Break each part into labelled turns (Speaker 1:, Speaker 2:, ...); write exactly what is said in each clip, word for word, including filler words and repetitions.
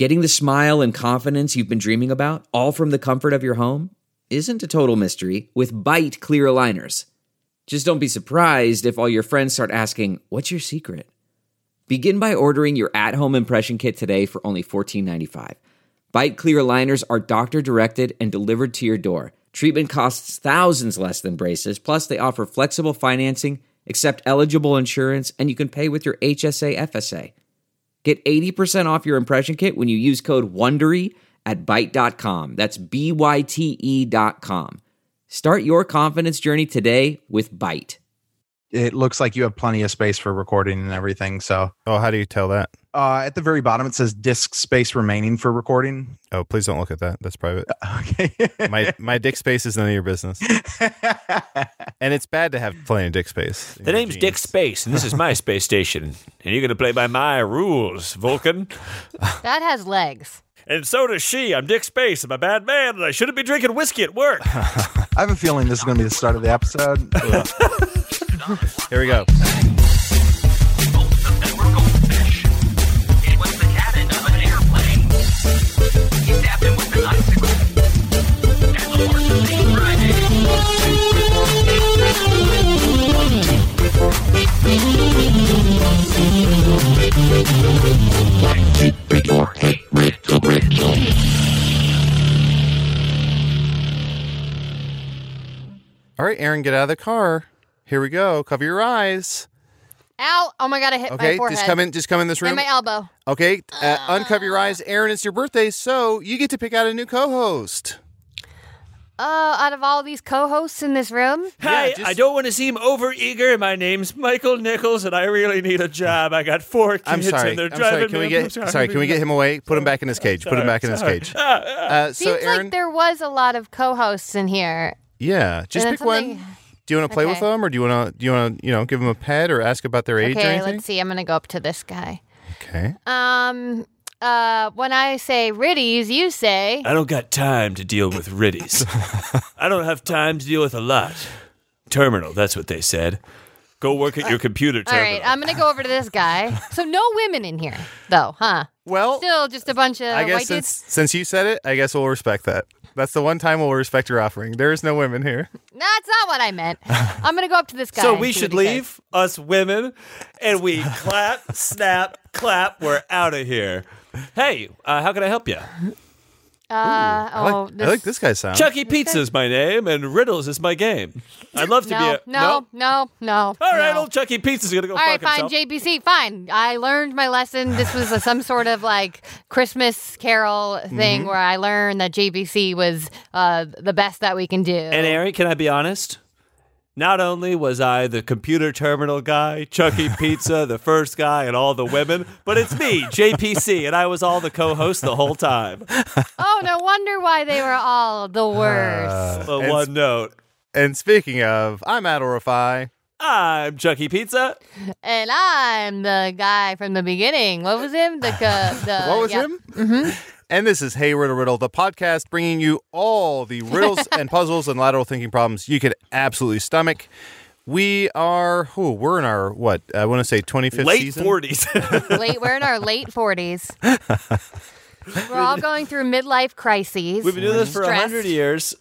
Speaker 1: Getting the smile and confidence you've been dreaming about, all from the comfort of your home, isn't a total mystery with Byte clear aligners. Just don't be surprised if all your friends start asking, what's your secret? Begin by ordering your at-home impression kit today for only fourteen ninety-five. Byte clear aligners are doctor-directed and delivered to your door. Treatment costs thousands less than braces, plus they offer flexible financing, accept eligible insurance, and you can pay with your H S A F S A. Get eighty percent off your impression kit when you use code WONDERY at byte dot com. That's B Y T E dot com. Start your confidence journey today with Byte.
Speaker 2: It looks like you have plenty of space for recording and everything. So,
Speaker 3: oh, how do you tell that?
Speaker 2: Uh, at the very bottom, it says disk space remaining for recording.
Speaker 3: Oh, please don't look at that. That's private.
Speaker 2: Okay.
Speaker 3: my my dick space is none of your business. And it's bad to have plenty of dick space.
Speaker 4: The name's Dick Space, and this is my space station. And you're going to play by my rules, Vulcan.
Speaker 5: That has legs.
Speaker 4: And so does she. I'm Dick Space. I'm a bad man, and I shouldn't be drinking whiskey at work.
Speaker 2: I have a feeling this is going to be the start of the episode.
Speaker 3: Here we go. All right, Aaron, get out of the car. Here we go. Cover your eyes.
Speaker 5: Ow! Oh my god, I hit
Speaker 3: okay,
Speaker 5: my forehead.
Speaker 3: just come in. Just come in this room.
Speaker 5: And my elbow.
Speaker 3: Okay, uh, uncover your eyes. Aaron, it's your birthday, so you get to pick out a new co-host.
Speaker 5: Uh, out of all these co-hosts in this room?
Speaker 4: Hi,
Speaker 3: Yeah, just-
Speaker 4: I don't want to seem overeager. My name's Michael Nichols, and I really need a job. I got four kids,
Speaker 3: I'm sorry.
Speaker 4: and they're
Speaker 3: I'm
Speaker 4: driving
Speaker 3: sorry. Can
Speaker 4: me
Speaker 3: we
Speaker 4: up.
Speaker 3: get
Speaker 4: I'm
Speaker 3: sorry? Can we get him away? Put him back in his cage. Put him back in his
Speaker 4: Sorry.
Speaker 3: cage.
Speaker 4: Ah, ah.
Speaker 3: Uh, so,
Speaker 5: Seems
Speaker 3: Aaron,
Speaker 5: like there was a lot of co-hosts in here.
Speaker 3: yeah, just
Speaker 5: And
Speaker 3: pick
Speaker 5: then
Speaker 3: one.
Speaker 5: something-
Speaker 3: Do you want to play with
Speaker 5: Okay.
Speaker 3: them, or do you want to do you want to you know give them a pet or ask about their age or
Speaker 5: Okay,
Speaker 3: anything?
Speaker 5: let's see. I'm gonna go up to this guy.
Speaker 3: Okay.
Speaker 5: Um, uh, when I say Riddies, you say.
Speaker 4: I don't got time to deal with riddies. I don't have time to deal with a lot. Terminal, that's what they said. Go work at your computer
Speaker 5: All
Speaker 4: terminal.
Speaker 5: right, I'm gonna go over to this guy. So no women in here, though, huh?
Speaker 3: Well,
Speaker 5: Still just a bunch of
Speaker 3: I guess
Speaker 5: white
Speaker 3: since
Speaker 5: dudes.
Speaker 3: since you said it, I guess we'll respect that. That's the one time we'll respect your offering. There is no women here.
Speaker 5: That's not what I meant. I'm gonna go up to this guy.
Speaker 4: So
Speaker 5: and
Speaker 4: we
Speaker 5: see
Speaker 4: should
Speaker 5: what he says.
Speaker 4: leave, us women, and we clap, snap, clap. We're out of here. Hey, uh, how can I help you?
Speaker 5: Uh,
Speaker 3: I
Speaker 5: oh,
Speaker 3: like, I like this guy's sound.
Speaker 4: Chucky Pizza's my name, and Riddles is my game. I'd love to
Speaker 5: No,
Speaker 4: be a
Speaker 5: no, no, no.
Speaker 4: All right,
Speaker 5: no.
Speaker 4: old Chucky Pizza's gonna go
Speaker 5: All
Speaker 4: fuck
Speaker 5: right, fine,
Speaker 4: himself.
Speaker 5: J B C, fine. I learned my lesson. This was a, some sort of like Christmas Carol thing
Speaker 4: Mm-hmm.
Speaker 5: where I learned that J B C was uh, the best that we can do.
Speaker 4: And Aaron, can I be honest? Not only was I the computer terminal guy, Chucky Pizza, the first guy, and all the women, but it's me, J P C, and I was all the co-host the whole time.
Speaker 5: Oh, no wonder why they were all the worst.
Speaker 4: But
Speaker 3: and
Speaker 4: one note,
Speaker 3: And speaking of, I'm Adol Rafai.
Speaker 4: I'm Chucky Pizza.
Speaker 5: And I'm the guy from the beginning. What was him? The, uh, the
Speaker 3: What was
Speaker 5: yeah.
Speaker 3: him? Mm-hmm. And this is Hey Riddle Riddle, the podcast bringing you all the riddles and puzzles and lateral thinking problems you could absolutely stomach. We are, oh, we're in our, what, I want to say twenty-fifth
Speaker 4: Late
Speaker 3: season?
Speaker 4: forties.
Speaker 5: Late, we're in our late forties. We're all going through midlife crises.
Speaker 4: We've been doing this for a
Speaker 5: Stressed.
Speaker 4: hundred years.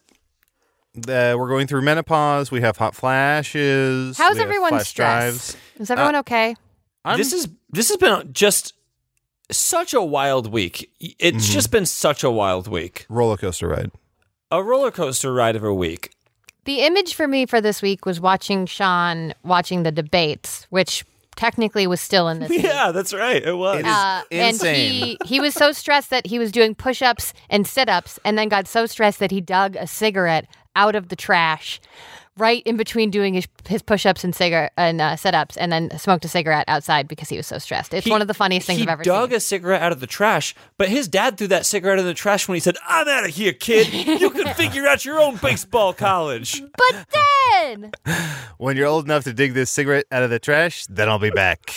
Speaker 3: Uh, we're going through menopause. We have hot flashes.
Speaker 5: How's
Speaker 3: we have
Speaker 5: everyone
Speaker 3: flash
Speaker 5: stressed?
Speaker 3: drives.
Speaker 5: Is everyone okay?
Speaker 3: I'm-
Speaker 4: This is this has been just such a wild week. It's
Speaker 3: Mm-hmm.
Speaker 4: just been such a wild week.
Speaker 3: roller coaster ride.
Speaker 4: A roller coaster ride of a week.
Speaker 5: The image for me for this week was watching Sean watching the debates, which technically was still in this week.
Speaker 4: Yeah, that's right. It was.
Speaker 3: It is
Speaker 5: Uh, and
Speaker 3: insane.
Speaker 5: he, he was so stressed that he was doing push-ups and sit-ups and then got so stressed that he dug a cigarette out of the trash right in between doing his, his push-ups and cigarette and uh, sit-ups and then smoked a cigarette outside because he was so stressed. It's
Speaker 4: He-
Speaker 5: one of the funniest things
Speaker 4: he
Speaker 5: I've ever
Speaker 4: dug
Speaker 5: seen.
Speaker 4: a cigarette out of the trash, but his dad threw that cigarette in the trash when he said, "I'm out of here, kid. You can figure out your own baseball college."
Speaker 5: But then
Speaker 3: When you're old enough to dig this cigarette out of the trash, then I'll be back.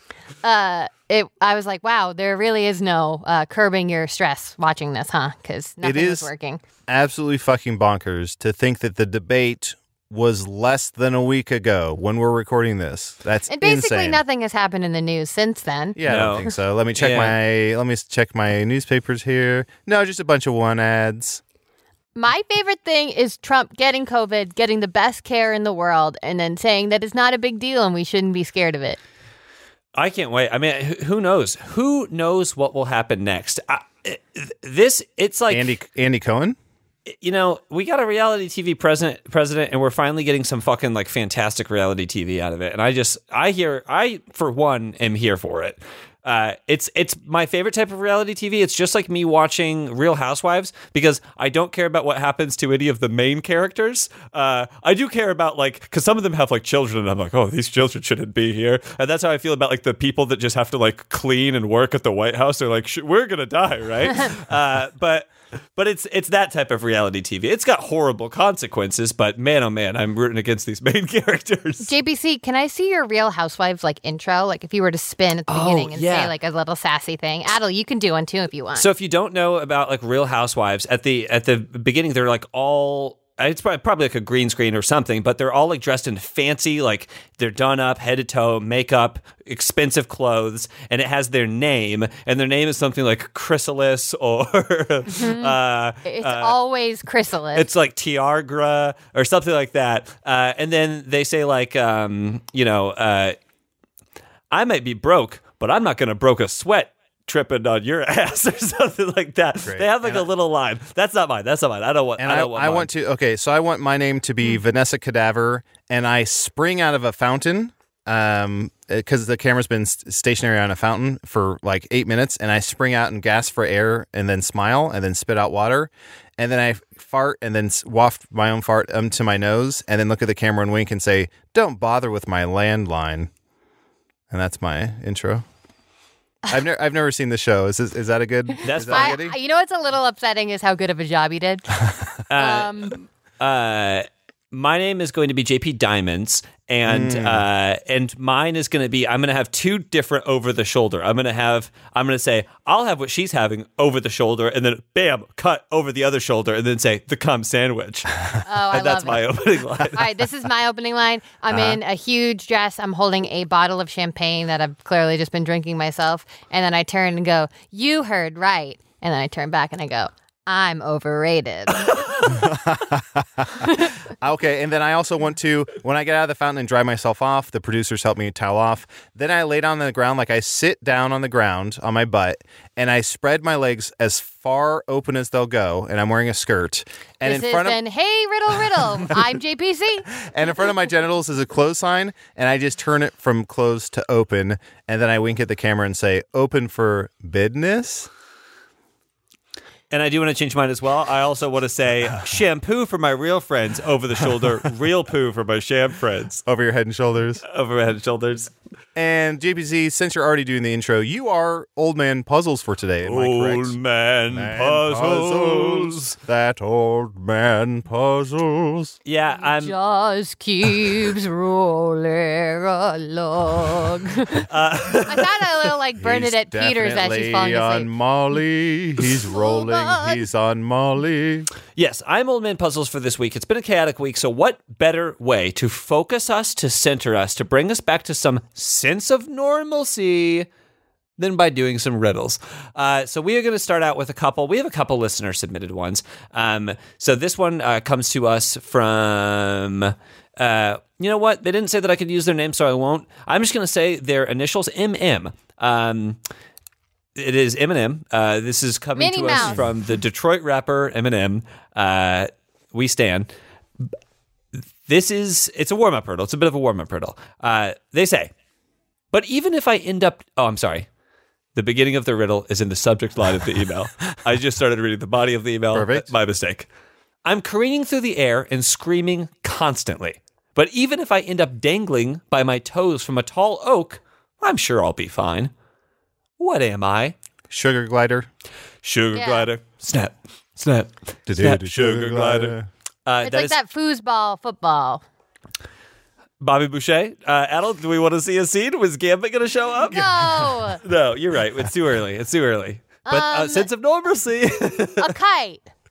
Speaker 5: uh, it, I was like, wow, there really is no uh, curbing your stress watching this, huh? Because nothing
Speaker 3: is-
Speaker 5: was working.
Speaker 3: Absolutely fucking bonkers to think that the debate was less than a week ago when we're recording this. That's
Speaker 5: And basically
Speaker 3: insane.
Speaker 5: nothing has happened in the news since then.
Speaker 3: Yeah, I
Speaker 4: No.
Speaker 3: don't think so. Let me check
Speaker 4: Yeah.
Speaker 3: my let me check my newspapers here. No, just a bunch of one ads.
Speaker 5: My favorite thing is Trump getting COVID, getting the best care in the world, and then saying that it's not a big deal and we shouldn't be scared of it.
Speaker 4: I can't wait. I mean, who- who knows? Who knows what will happen next? I, this, it's like
Speaker 3: Andy Andy Cohen?
Speaker 4: you know, we got a reality T V president, president, and we're finally getting some fucking like fantastic reality T V out of it. And I just, I hear, I for one am here for it. Uh, it's it's my favorite type of reality T V. It's just like me watching Real Housewives because I don't care about what happens to any of the main characters. Uh, I do care about like because some of them have like children, and I'm like, oh, these children shouldn't be here. And that's how I feel about like the people that just have to like clean and work at the White House. They're like, we're gonna die, right? uh, but. But it's it's that type of reality T V. It's got horrible consequences, but man, oh man, I'm rooting against these main characters.
Speaker 5: J B C, can I see your Real Housewives like intro? Like if you were to spin at the
Speaker 4: Oh,
Speaker 5: beginning and
Speaker 4: yeah.
Speaker 5: say like a little sassy thing. Adel, you can do one too if you want.
Speaker 4: So if you don't know about like Real Housewives, at the at the beginning they're like all it's probably, probably like a green screen or something, but they're all like dressed in fancy, like they're done up, head to toe, makeup, expensive clothes, and it has their name, and their name is something like Chrysalis or uh,
Speaker 5: it's
Speaker 4: uh,
Speaker 5: always Chrysalis.
Speaker 4: it's like Tiagra or something like that. Uh, and then they say like, um, you know, uh, I might be broke, but I'm not going to broke a sweat tripping on your ass or something like that.
Speaker 3: Great.
Speaker 4: They have like
Speaker 3: And
Speaker 4: a little line. That's not mine. That's not mine. I don't want.
Speaker 3: And
Speaker 4: I
Speaker 3: I,
Speaker 4: don't want.
Speaker 3: I
Speaker 4: mine.
Speaker 3: want to okay, so I want my name to be Vanessa Cadaver, and I spring out of a fountain um because the camera's been st- stationary on a fountain for like eight minutes, and I spring out and gasp for air, and then smile, and then spit out water, and then I fart, and then s- waft my own fart um, to my nose, and then look at the camera and wink and say, "Don't bother with my landline," and that's my intro. I've never I've never seen the show. Is this, is that a good?
Speaker 4: That's
Speaker 3: is that
Speaker 5: I,
Speaker 3: goody?
Speaker 5: I- you know what's a little upsetting is how good of a job you did. um,
Speaker 4: Uh, my name is going to be J P Diamonds, and uh, and mine is going to be. I'm going to have two different over the shoulder. I'm going to have. I'm going to say I'll have what she's having over the shoulder, and then bam, cut over the other shoulder, and then say the cum sandwich.
Speaker 5: oh, I
Speaker 4: and that's
Speaker 5: love
Speaker 4: my
Speaker 5: it.
Speaker 4: opening line.
Speaker 5: All right, this is my opening line. I'm
Speaker 3: Uh-huh.
Speaker 5: in a huge dress. I'm holding a bottle of champagne that I've clearly just been drinking myself. And then I turn and go, "You heard right." And then I turn back and I go, "I'm overrated."
Speaker 3: Okay, and then I also want to, when I get out of the fountain and dry myself off, the producers help me towel off. Then I lay down on the ground, like I sit down on the ground on my butt, and I spread my legs as far open as they'll go, and I'm wearing a skirt. And
Speaker 5: this
Speaker 3: in
Speaker 5: is
Speaker 3: front of
Speaker 5: then, hey, riddle, riddle. I'm J P C.
Speaker 3: and in front of my genitals is a close sign, and I just turn it from closed to open, and then I wink at the camera and say, "Open for business."
Speaker 4: And I do want to change mine as well. I also want to say shampoo for my real friends over the shoulder, real poo for my sham friends
Speaker 3: Over your head and shoulders.
Speaker 4: over my head and shoulders.
Speaker 3: And J P Z, since you're already doing the intro, you are Old Man Puzzles for today. Am I correct?
Speaker 4: Old man,
Speaker 3: Man
Speaker 4: puzzles.
Speaker 3: That old man puzzles.
Speaker 4: Yeah, I'm.
Speaker 5: Just keeps rolling along. I thought a little like Bernadette
Speaker 3: He's
Speaker 5: Peters as she's falling
Speaker 3: definitely on
Speaker 5: asleep.
Speaker 3: Molly. He's rolling.
Speaker 5: God.
Speaker 3: He's on Molly.
Speaker 4: Yes, I'm Old Man Puzzles for this week. It's been a chaotic week, so what better way to focus us, to center us, to bring us back to some sense of normalcy than by doing some riddles. Uh, so we are going to start out with a couple. We have a couple listener submitted ones. Um, so this one uh, comes to us from. Uh, you know what? They didn't say that I could use their name, so I won't. I'm just going to say their initials, M M. Um, it is Eminem. Uh, this is coming
Speaker 5: Minnie
Speaker 4: to us
Speaker 5: Mouse.
Speaker 4: from the Detroit rapper Eminem. Uh, we stand. This is, it's a warm-up hurdle. It's a bit of a warm-up hurdle. Uh, they say, but even if I end up, oh, I'm sorry. The beginning of the riddle is in the subject line of the email. I just started reading the body of the email.
Speaker 3: Perfect.
Speaker 4: My mistake. I'm careening through the air and screaming constantly. But even if I end up dangling by my toes from a tall oak, I'm sure I'll be fine. What am I?
Speaker 3: Sugar glider.
Speaker 4: Sugar
Speaker 5: Yeah.
Speaker 4: glider. Snap. Snap. Snap. Sugar glider. Uh,
Speaker 5: It's
Speaker 4: that
Speaker 5: like
Speaker 4: is
Speaker 5: that foosball football.
Speaker 4: Bobby Boucher. Uh, Adel, do we want to see a scene? Was Gambit going to show up?
Speaker 5: No,
Speaker 4: No, you're right. It's too early. It's too early. But uh,
Speaker 5: Um,
Speaker 4: sense of normalcy.
Speaker 5: a kite.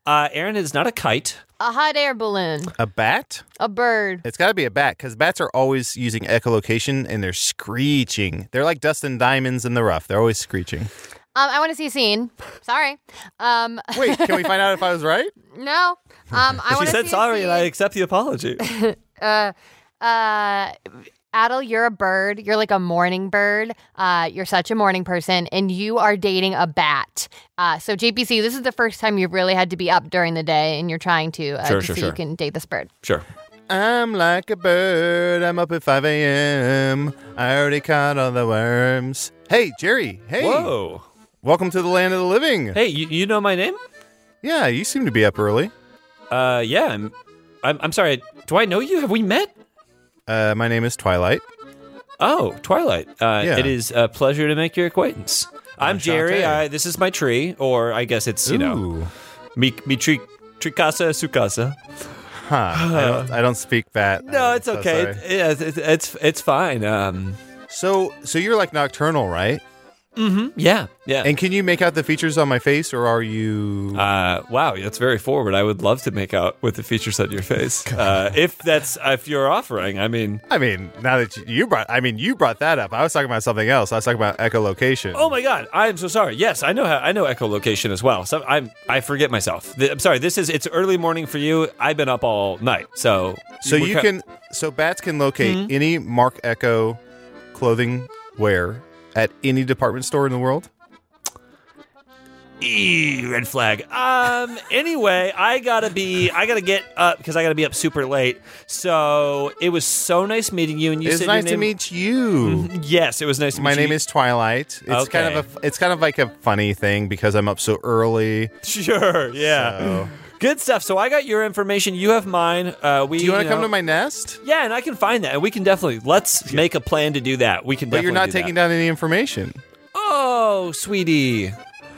Speaker 4: Uh, Aaron, is not a kite.
Speaker 5: A hot air balloon.
Speaker 3: A bat?
Speaker 5: A bird.
Speaker 3: It's got to be a bat because bats are always using echolocation and they're screeching. They're like dusting diamonds in the rough. They're always screeching.
Speaker 5: Um, I want to see a scene. Sorry. Um,
Speaker 3: Wait, can we find out if I was right?
Speaker 5: no. Um, I
Speaker 4: She
Speaker 5: want to
Speaker 4: said
Speaker 5: see
Speaker 4: sorry,
Speaker 5: a
Speaker 4: and I
Speaker 5: scene.
Speaker 4: accept the apology.
Speaker 5: Uh, uh, Adel, you're a bird. You're like a morning bird. Uh, you're such a morning person, and you are dating a bat. Uh, so J P C, this is the first time you've really had to be up during the day, and you're trying to, uh,
Speaker 4: Sure,
Speaker 5: to
Speaker 4: sure,
Speaker 5: see
Speaker 4: sure.
Speaker 5: you can date this bird.
Speaker 4: Sure.
Speaker 3: I'm like a bird. I'm up at five a.m. I already caught all the worms. Hey, Jerry. Hey.
Speaker 4: Whoa.
Speaker 3: Welcome to the land of the living.
Speaker 4: Hey, you, you know my name?
Speaker 3: Yeah, you seem to be up early.
Speaker 4: Uh, yeah. I'm, I'm. I'm sorry. Do I know you? Have we met?
Speaker 3: Uh, my name is Twilight.
Speaker 4: Oh, Twilight. Uh,
Speaker 3: Yeah.
Speaker 4: It is a pleasure to make your acquaintance. I'm Jerry.
Speaker 3: Enchanté.
Speaker 4: I, this is my tree, or I guess it's you know,
Speaker 3: Ooh.
Speaker 4: mi mi tree, tricasa sukasa.
Speaker 3: Huh. I don't, I don't speak that.
Speaker 4: No,
Speaker 3: I'm
Speaker 4: it's
Speaker 3: so
Speaker 4: okay.
Speaker 3: sorry.
Speaker 4: It- yeah, it's, it's it's fine. Um,
Speaker 3: So, so you're like nocturnal, right?
Speaker 4: yeah, yeah.
Speaker 3: And can you make out the features on my face, or are you?
Speaker 4: Uh, wow, that's very forward. I would love to make out with the features on your face. Uh, if that's if you're offering, I mean,
Speaker 3: I mean, now that you, you brought, I mean, you brought that up. I was talking about something else. I was talking about echolocation.
Speaker 4: oh my God, I'm so sorry. Yes, I know how, I know echolocation as well. So I'm I forget myself. Th- I'm sorry. This is it's early morning for you. I've been up all night, so
Speaker 3: So
Speaker 4: we're
Speaker 3: you
Speaker 4: ki-
Speaker 3: can, so bats can locate
Speaker 4: Mm-hmm.
Speaker 3: any Mark Echo clothing wear at any department store in the world.
Speaker 4: Eee, red flag. Um. Anyway, I gotta be. I gotta get up because I gotta be up super late. So it was so nice meeting you. And you
Speaker 3: It's
Speaker 4: said your
Speaker 3: nice to
Speaker 4: name-
Speaker 3: meet you.
Speaker 4: Yes, it was nice to
Speaker 3: My
Speaker 4: meet
Speaker 3: name
Speaker 4: you.
Speaker 3: is Twilight. It's kind of a, it's kind of like a funny thing because I'm up so early.
Speaker 4: Sure. Yeah.
Speaker 3: So-
Speaker 4: Good stuff. So I got your information. You have mine. Uh, we.
Speaker 3: Do you want to
Speaker 4: know-
Speaker 3: come to my nest?
Speaker 4: Yeah, and I can find that, and we can definitely let's make a plan to do that. We can.
Speaker 3: But
Speaker 4: definitely
Speaker 3: you're not
Speaker 4: do
Speaker 3: taking
Speaker 4: that.
Speaker 3: down any information.
Speaker 4: Oh, sweetie.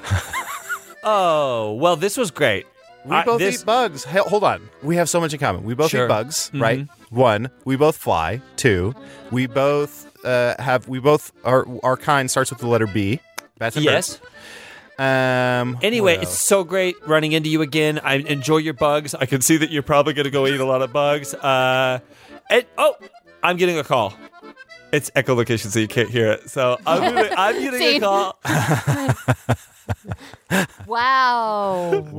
Speaker 4: Oh, well, this was great.
Speaker 3: We
Speaker 4: I-
Speaker 3: both
Speaker 4: this-
Speaker 3: eat bugs. Hey, hold on. We have so much in common. We both
Speaker 4: Sure.
Speaker 3: eat bugs,
Speaker 4: Mhm.
Speaker 3: right? One, we both fly. Two, we both uh, have. We both our our kind starts with the letter B. Bats and
Speaker 4: Yes.
Speaker 3: birds. Um.
Speaker 4: Anyway,
Speaker 3: what
Speaker 4: it's
Speaker 3: else?
Speaker 4: so great running into you again. I enjoy your bugs. I can see that you're probably going to go eat a lot of bugs. Uh, and oh, I'm getting a call. It's echolocation, so you can't hear it. So I'm gonna, I'm getting a
Speaker 5: Scene.
Speaker 4: call.
Speaker 5: Wow. Wow.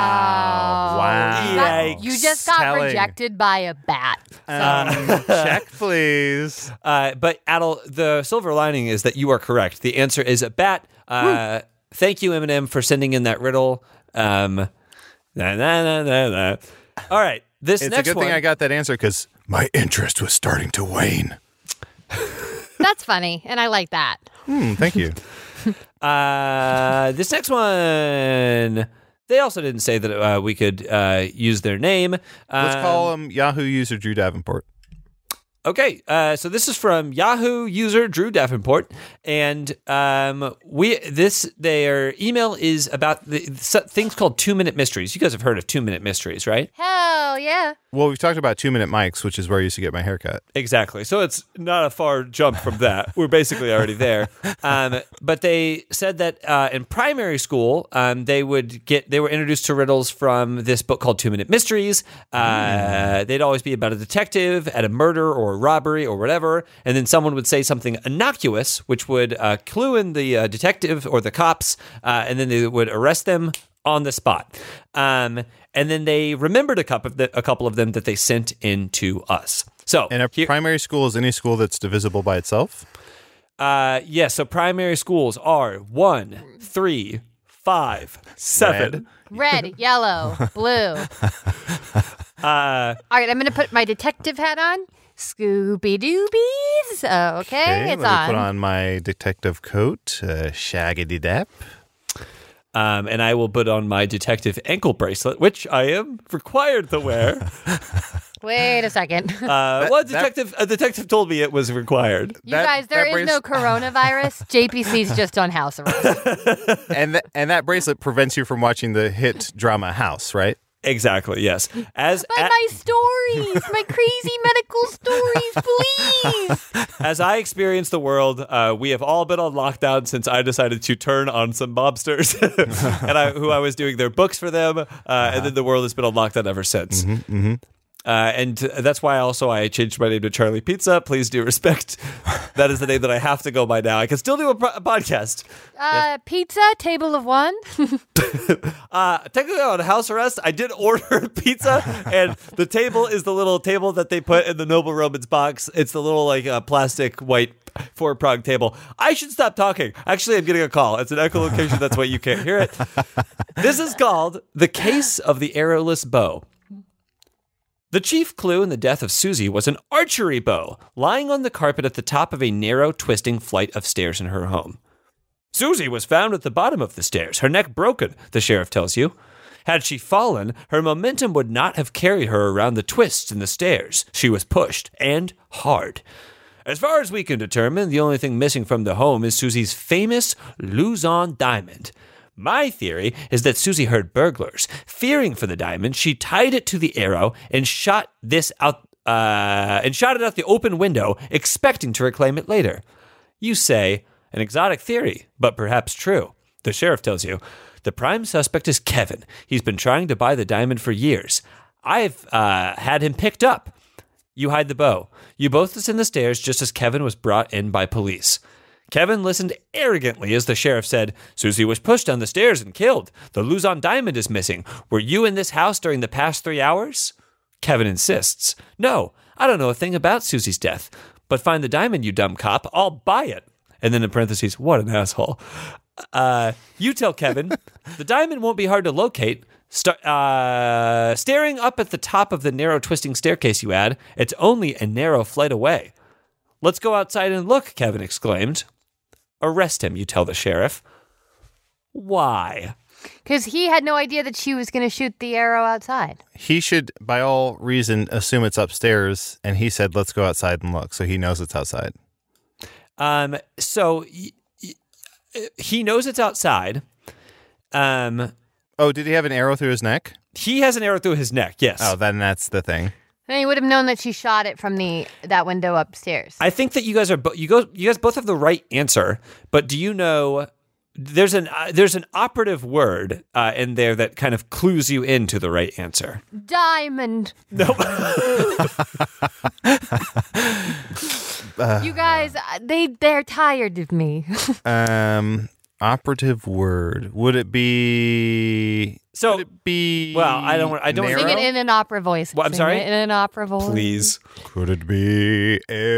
Speaker 3: Wow.
Speaker 5: You, got-
Speaker 4: Yikes.
Speaker 5: you just got
Speaker 3: Telling.
Speaker 5: rejected by a bat.
Speaker 3: Um, check, please.
Speaker 4: Uh, but Adel, the silver lining is that you are correct. The answer is a bat. Uh, thank you, Eminem, for sending in that riddle. Um, na, na, na, na, na. All right, this
Speaker 3: It's
Speaker 4: next
Speaker 3: a good
Speaker 4: one.
Speaker 3: thing I got that answer because my interest was starting to wane.
Speaker 5: That's funny, and I like that.
Speaker 3: Hmm, thank you.
Speaker 4: Uh, this next one, they also didn't say that uh, we could uh, use their name.
Speaker 3: Let's
Speaker 4: Um,
Speaker 3: call him Yahoo user Drew Davenport.
Speaker 4: Okay, uh, so this is from Yahoo user Drew Davenport, and um, we this their email is about the, s- things called two minute mysteries. You guys have heard of two minute mysteries, right?
Speaker 5: Hell yeah.
Speaker 3: Well, we've talked about two minute mics, which is where I used to get my haircut.
Speaker 4: Exactly. So it's not a far jump from that. We're basically already there. Um, but they said that uh, in primary school, um, they would get they were introduced to riddles from this book called Two Minute Mysteries. Uh, They'd always be about a detective at a murder or a robbery or whatever, and then someone would say something innocuous, which would uh, clue in the uh, detective or the cops, uh, and then they would arrest them on the spot. Um, and then they remembered a couple of the, a couple of them that they sent in to us. So
Speaker 3: And a
Speaker 4: here-
Speaker 3: primary school is any school that's divisible by itself?
Speaker 4: Uh, yes. So primary schools are one, three, five, seven.
Speaker 5: Red, yellow, blue.
Speaker 4: Uh,
Speaker 5: All right, I'm going to put my detective hat on. Scooby Doobies. Oh, okay,
Speaker 3: Okay,
Speaker 5: it's
Speaker 3: let me
Speaker 5: on.
Speaker 3: put on my detective coat, uh, shaggedy dap.
Speaker 4: um, and I will put on my detective ankle bracelet, which I am required to wear.
Speaker 5: Wait a second.
Speaker 4: Uh, well, a detective, a detective told me it was required.
Speaker 5: You
Speaker 3: that-
Speaker 5: guys, there
Speaker 3: that
Speaker 5: is no
Speaker 3: brace-
Speaker 5: coronavirus. J P C's just on house arrest.
Speaker 3: and th- and that bracelet prevents you from watching the hit drama House, right?
Speaker 4: Exactly, yes. As
Speaker 5: But
Speaker 4: a-
Speaker 5: my stories, my crazy medical stories, please.
Speaker 4: As I experience the world, uh, we have all been on lockdown since I decided to turn on some mobsters, and I, who I was doing their books for them, uh, uh-huh. and then the world has been on lockdown ever since.
Speaker 3: Mm-hmm, mm-hmm.
Speaker 4: Uh, and that's why also I changed my name to Charlie Pizza. Please do respect. That is the name that I have to go by now. I can still do a, pro- a podcast.
Speaker 5: Uh, pizza, table of one.
Speaker 4: uh, technically on house arrest, I did order pizza, and the table is the little table that they put in the Noble Romans box. It's the little like uh, plastic white four prong table. I should stop talking. Actually, I'm getting a call. It's an echolocation. That's why you can't hear it. This is called The Case of the Arrowless Bow. The chief clue in the death of Susie was an archery bow lying on the carpet at the top of a narrow, twisting flight of stairs in her home. Susie was found at the bottom of the stairs, her neck broken, the sheriff tells you. Had she fallen, her momentum would not have carried her around the twists in the stairs. She was pushed, and hard. As far as we can determine, the only thing missing from the home is Susie's famous Luzon diamond. My theory is that Susie heard burglars. Fearing for the diamond, she tied it to the arrow and shot this out uh, and shot it out the open window, expecting to reclaim it later. You say, an exotic theory, but perhaps true. The sheriff tells you, the prime suspect is Kevin. He's been trying to buy the diamond for years. I've uh, had him picked up. You hide the bow. You both ascend the stairs just as Kevin was brought in by police. Kevin listened arrogantly as the sheriff said, Susie was pushed down the stairs and killed. The Luzon diamond is missing. Were you in this house during the past three hours? Kevin insists, no, I don't know a thing about Susie's death. But find the diamond, you dumb cop. I'll buy it. And then in parentheses, what an asshole. Uh, you tell Kevin, the diamond won't be hard to locate. Start, uh, staring up at the top of the narrow twisting staircase, you add, it's only a narrow flight away. Let's go outside and look, Kevin exclaimed. Arrest him, you tell the sheriff. Why?
Speaker 5: Because he had no idea that she was going to shoot the arrow outside.
Speaker 3: He should, by all reason, assume it's upstairs, and he said, let's go outside and look, so he knows it's outside.
Speaker 4: Um. So y- y- he knows it's outside. Um.
Speaker 3: Oh, did he have an arrow through his neck?
Speaker 4: He has an arrow through his neck, yes.
Speaker 3: Oh, then that's the thing.
Speaker 5: And he would have known that she shot it from the that window upstairs.
Speaker 4: I think that you guys are bo- you go you guys both have the right answer, but do you know there's an uh, there's an operative word uh, in there that kind of clues you into the right answer.
Speaker 5: Diamond.
Speaker 4: No.
Speaker 5: You guys, uh, they they're tired of me.
Speaker 3: Um, operative word. Would it be?
Speaker 4: So
Speaker 3: would it be?
Speaker 4: well, I don't. I don't.
Speaker 3: narrow?
Speaker 5: Sing it in an opera voice.
Speaker 4: What, I'm
Speaker 5: Sing
Speaker 4: sorry?
Speaker 5: it in an opera voice.
Speaker 4: Please.
Speaker 3: Could it be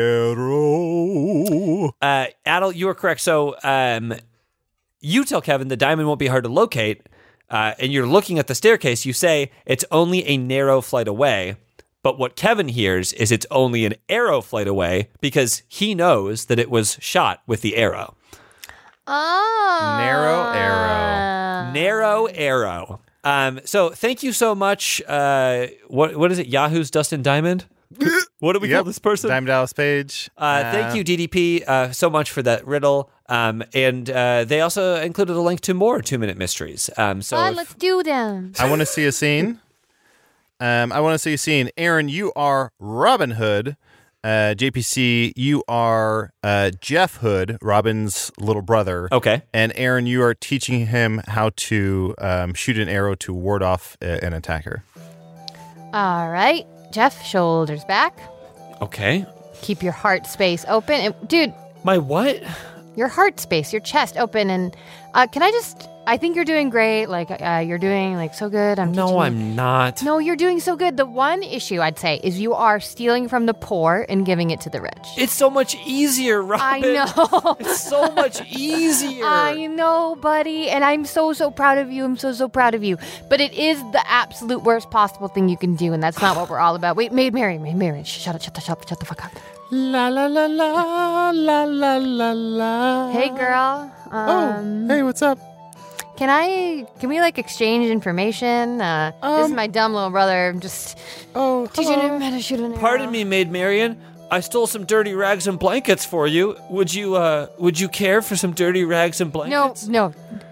Speaker 3: arrow?
Speaker 4: Uh, Adel, you are correct. So um, you tell Kevin the diamond won't be hard to locate, uh, and you're looking at the staircase. You say it's only a narrow flight away. But what Kevin hears is it's only an arrow flight away because he knows that it was shot with the arrow.
Speaker 5: Oh.
Speaker 3: Narrow arrow.
Speaker 4: Narrow arrow. Um, so thank you so much. Uh, what what is it? Yahoo's Dustin Diamond? What do we
Speaker 3: Yep.
Speaker 4: call this person?
Speaker 3: Dime Dallas Page.
Speaker 4: Uh, thank you, D D P, uh, so much for that riddle. Um, and uh, they also included a link to more two-minute mysteries. Um, so
Speaker 5: Oh,
Speaker 4: if-
Speaker 5: let's do them.
Speaker 3: I want to see a scene. Um, I want to see a scene. Aaron, you are Robin Hood. Uh, J P C, you are uh, Jeff Hood, Robin's little brother.
Speaker 4: okay.
Speaker 3: And Aaron, you are teaching him how to um, shoot an arrow to ward off a- an attacker.
Speaker 5: All right. Jeff, shoulders back.
Speaker 4: Okay.
Speaker 5: Keep your heart space open. And, dude,
Speaker 4: My what?
Speaker 5: your heart space, your chest open. And uh, can I just, I think you're doing great. Like, uh, you're doing, like, so good. I'm teaching
Speaker 4: No,
Speaker 5: you-
Speaker 4: I'm not.
Speaker 5: No, you're doing so good. The one issue, I'd say, is you are stealing from the poor and giving it to the rich.
Speaker 4: It's so much easier, Robin.
Speaker 5: I know.
Speaker 4: It's so much easier.
Speaker 5: I know, buddy. And I'm so, so proud of you. I'm so, so proud of you. But it is the absolute worst possible thing you can do. And that's not what we're all about. Wait, Maid Mary, Maid Mary. Shh, Shut up, shut the, shut the, shut the fuck up.
Speaker 3: La la la la la la la la.
Speaker 5: Hey, girl. Um,
Speaker 3: Oh, hey, what's up?
Speaker 5: Can I, can we like exchange information? Uh, this is
Speaker 3: Um,
Speaker 5: my dumb little brother. I'm just
Speaker 3: Oh,
Speaker 5: teaching
Speaker 3: hello.
Speaker 5: him how to shoot an arrow.
Speaker 4: Pardon me, Maid Marian. I stole some dirty rags and blankets for you. Would you, uh, would you care for some dirty rags and
Speaker 5: No,
Speaker 4: blankets?
Speaker 5: no.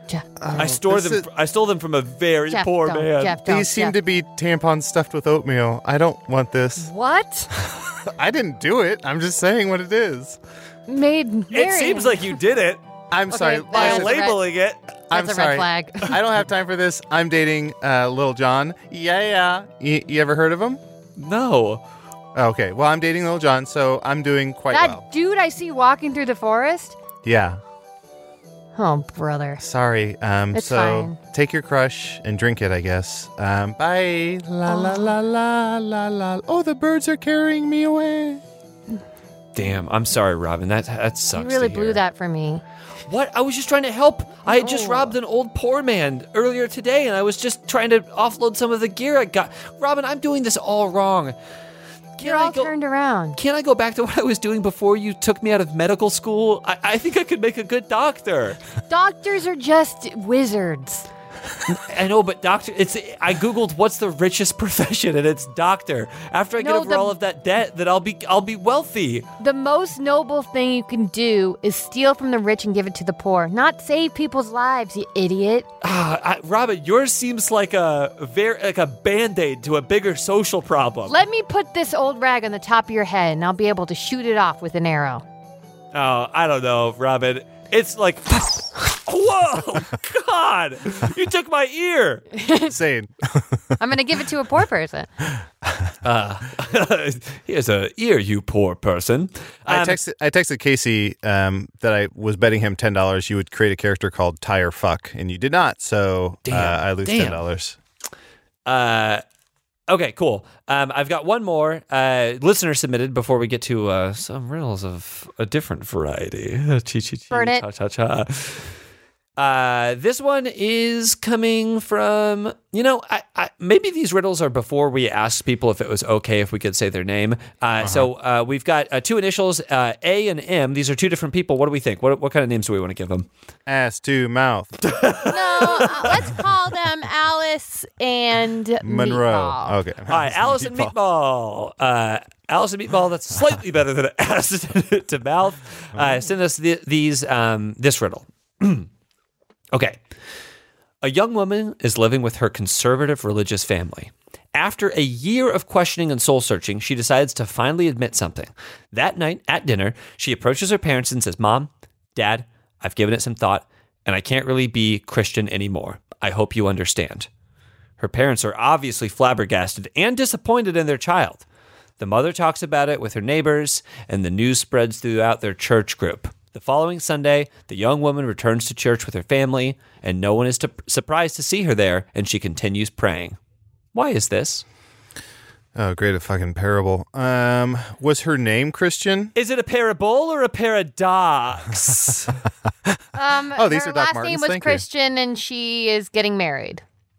Speaker 5: Jeff,
Speaker 4: I store
Speaker 3: this
Speaker 4: them.
Speaker 3: is-
Speaker 4: I stole them from a very
Speaker 5: Jeff,
Speaker 4: poor
Speaker 5: don't,
Speaker 4: man.
Speaker 5: Jeff, don't,
Speaker 3: These seem
Speaker 5: Jeff.
Speaker 3: to be tampons stuffed with oatmeal. I don't want this.
Speaker 5: What?
Speaker 3: I didn't do it. I'm just saying what it is.
Speaker 5: Made
Speaker 4: It
Speaker 5: Marion.
Speaker 4: seems like you did it
Speaker 3: I'm sorry.
Speaker 5: that
Speaker 4: by
Speaker 5: is a red-
Speaker 4: labeling it.
Speaker 3: I'm
Speaker 5: That's a red
Speaker 3: sorry.
Speaker 5: flag.
Speaker 3: I don't have time for this. I'm dating uh, Lil Jon. Yeah, yeah. You, you ever heard of him?
Speaker 4: No.
Speaker 3: Okay. Well, I'm dating Lil Jon, so I'm doing quite
Speaker 5: That
Speaker 3: well.
Speaker 5: dude I see walking through the forest?
Speaker 3: Yeah.
Speaker 5: Oh, brother.
Speaker 3: Sorry. Um,
Speaker 5: It's
Speaker 3: so
Speaker 5: fine.
Speaker 3: take your crush and drink it, I guess. Um, bye. La la la la la la. Oh, the birds are carrying me away.
Speaker 4: Damn. I'm sorry, Robin. That that sucks.
Speaker 5: You really
Speaker 4: to
Speaker 5: blew
Speaker 4: hear.
Speaker 5: that for me.
Speaker 4: What? I was just trying to help. I had just
Speaker 5: No.
Speaker 4: robbed an old poor man earlier today, and I was just trying to offload some of the gear I got. Robin, I'm doing this all wrong. Can
Speaker 5: You're
Speaker 4: I
Speaker 5: all
Speaker 4: go?
Speaker 5: turned around.
Speaker 4: Can I go back to what I was doing before you took me out of medical school? I, I think I could make a good doctor.
Speaker 5: Doctors are just wizards.
Speaker 4: I know, but doctor, it's. I googled what's the richest profession, and it's doctor. After I get
Speaker 5: No,
Speaker 4: over
Speaker 5: the-
Speaker 4: all of that debt, then I'll be I'll be wealthy.
Speaker 5: The most noble thing you can do is steal from the rich and give it to the poor, not save people's lives, you idiot.
Speaker 4: Ah, I, Robin, yours seems like a very like a band-aid to a bigger social problem.
Speaker 5: Let me put this old rag on the top of your head and I'll be able to shoot it off with an arrow.
Speaker 4: Oh, I don't know, Robin. It's like, whoa, God! You took my ear.
Speaker 3: Insane.
Speaker 5: I'm going to give it to a poor person.
Speaker 4: Here's a ear, you poor person.
Speaker 3: I
Speaker 4: Um,
Speaker 3: texted I texted Casey um, that I was betting him ten dollars you would create a character called Tire Fuck, and you did not. So
Speaker 4: Damn,
Speaker 3: uh, I lose
Speaker 4: damn.
Speaker 3: ten dollars.
Speaker 4: Uh, okay, cool. Um, I've got one more uh, listener submitted before we get to uh, some riddles of a different variety. Chi, chi, chi,
Speaker 5: Burn it.
Speaker 4: cha, cha, cha. Uh, this one is coming from, you know, I, I, maybe these riddles are before we asked people if it was okay if we could say their name. Uh,
Speaker 3: Uh-huh.
Speaker 4: So uh, we've got uh, two initials, uh, A and M. These are two different people. What do we think? What, what kind of names do we want to give them?
Speaker 3: Ass to mouth.
Speaker 5: No, uh, let's call them Alice and
Speaker 3: Monroe.
Speaker 5: Meatball.
Speaker 3: Okay.
Speaker 4: All right, Alice and Meatball. Uh, Alice and Meatball. That's slightly better than ass to mouth. Uh, send us the, these um, this riddle. Okay. A young woman is living with her conservative religious family. After a year of questioning and soul searching, she decides to finally admit something. That night at dinner, she approaches her parents and says, "Mom, Dad, I've given it some thought, and I can't really be Christian anymore. I hope you understand." Her parents are obviously flabbergasted and disappointed in their child. The mother talks about it with her neighbors, and the news spreads throughout their church group. The following Sunday, the young woman returns to church with her family, and no one is to- surprised to see her there, and she continues praying. Why is this?
Speaker 3: Oh, great, a fucking parable. Um, was her name Christian?
Speaker 4: Is it a parable or a paradox?
Speaker 5: Um,
Speaker 3: Oh, these
Speaker 5: her
Speaker 3: are Doc
Speaker 5: last
Speaker 3: Martens.
Speaker 5: name was
Speaker 3: Thank you.
Speaker 5: Christian, and she is getting married.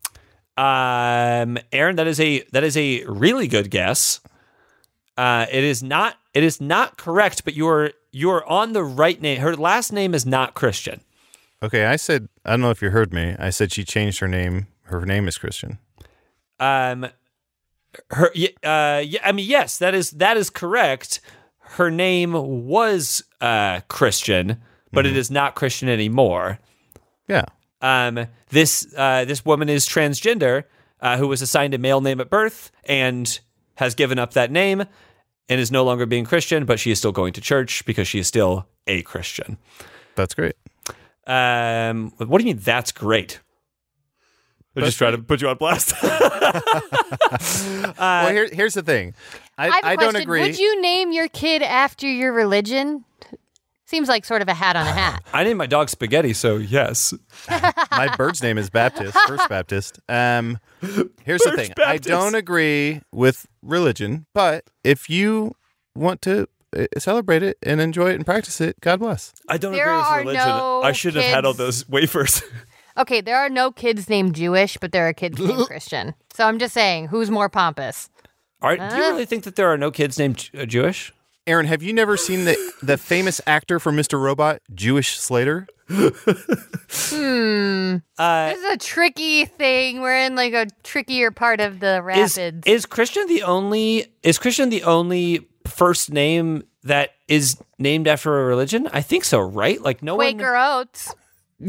Speaker 4: um, Aaron, that is a that is a really good guess. Uh, it is not it is not correct, but you're you're on the right name. Her last name is not Christian.
Speaker 3: Okay, I said, I don't know if you heard me. I said she changed her name. Her name is Christian.
Speaker 4: Um, her, y- uh, yeah, I mean, yes, that is that is correct. Her name was uh Christian, but it is not Christian anymore.
Speaker 3: Yeah.
Speaker 4: Um, this uh this woman is transgender, uh, who was assigned a male name at birth and has given up that name and is no longer being Christian, but she is still going to church because she is still a Christian.
Speaker 3: That's great.
Speaker 4: Um, what do you mean? That's great. I'm just trying to put you on blast.
Speaker 3: well, here, here's the thing. I,
Speaker 5: I have a
Speaker 3: I don't
Speaker 5: question.
Speaker 3: agree.
Speaker 5: Would you name your kid after your religion? Seems like sort of a hat on a hat.
Speaker 4: I named my dog Spaghetti, so yes.
Speaker 3: My bird's name is Baptist, First Baptist. Um, here's the
Speaker 4: First
Speaker 3: thing. I
Speaker 4: Baptist.
Speaker 3: don't agree with religion, but if you want to uh, celebrate it and enjoy it and practice it, God bless.
Speaker 4: I don't
Speaker 5: There
Speaker 4: agree with
Speaker 5: are
Speaker 4: religion.
Speaker 5: no
Speaker 4: I shouldn't have had all
Speaker 5: kids-
Speaker 4: those wafers.
Speaker 5: Okay, there are no kids named Jewish, but there are kids named Christian. So I'm just saying, who's more pompous?
Speaker 4: All right, do you really think that there are no kids named J- uh, Jewish?
Speaker 3: Aaron, have you never seen the, the famous actor from Mister Robot, Jewish Slater?
Speaker 5: Hmm.
Speaker 4: Uh,
Speaker 5: This is a tricky thing. We're in like a trickier part of the
Speaker 4: is,
Speaker 5: rapids.
Speaker 4: is Christian the only is Christian the only first name that is named after a religion? I think so, right? Like no one.
Speaker 5: Quaker Oats.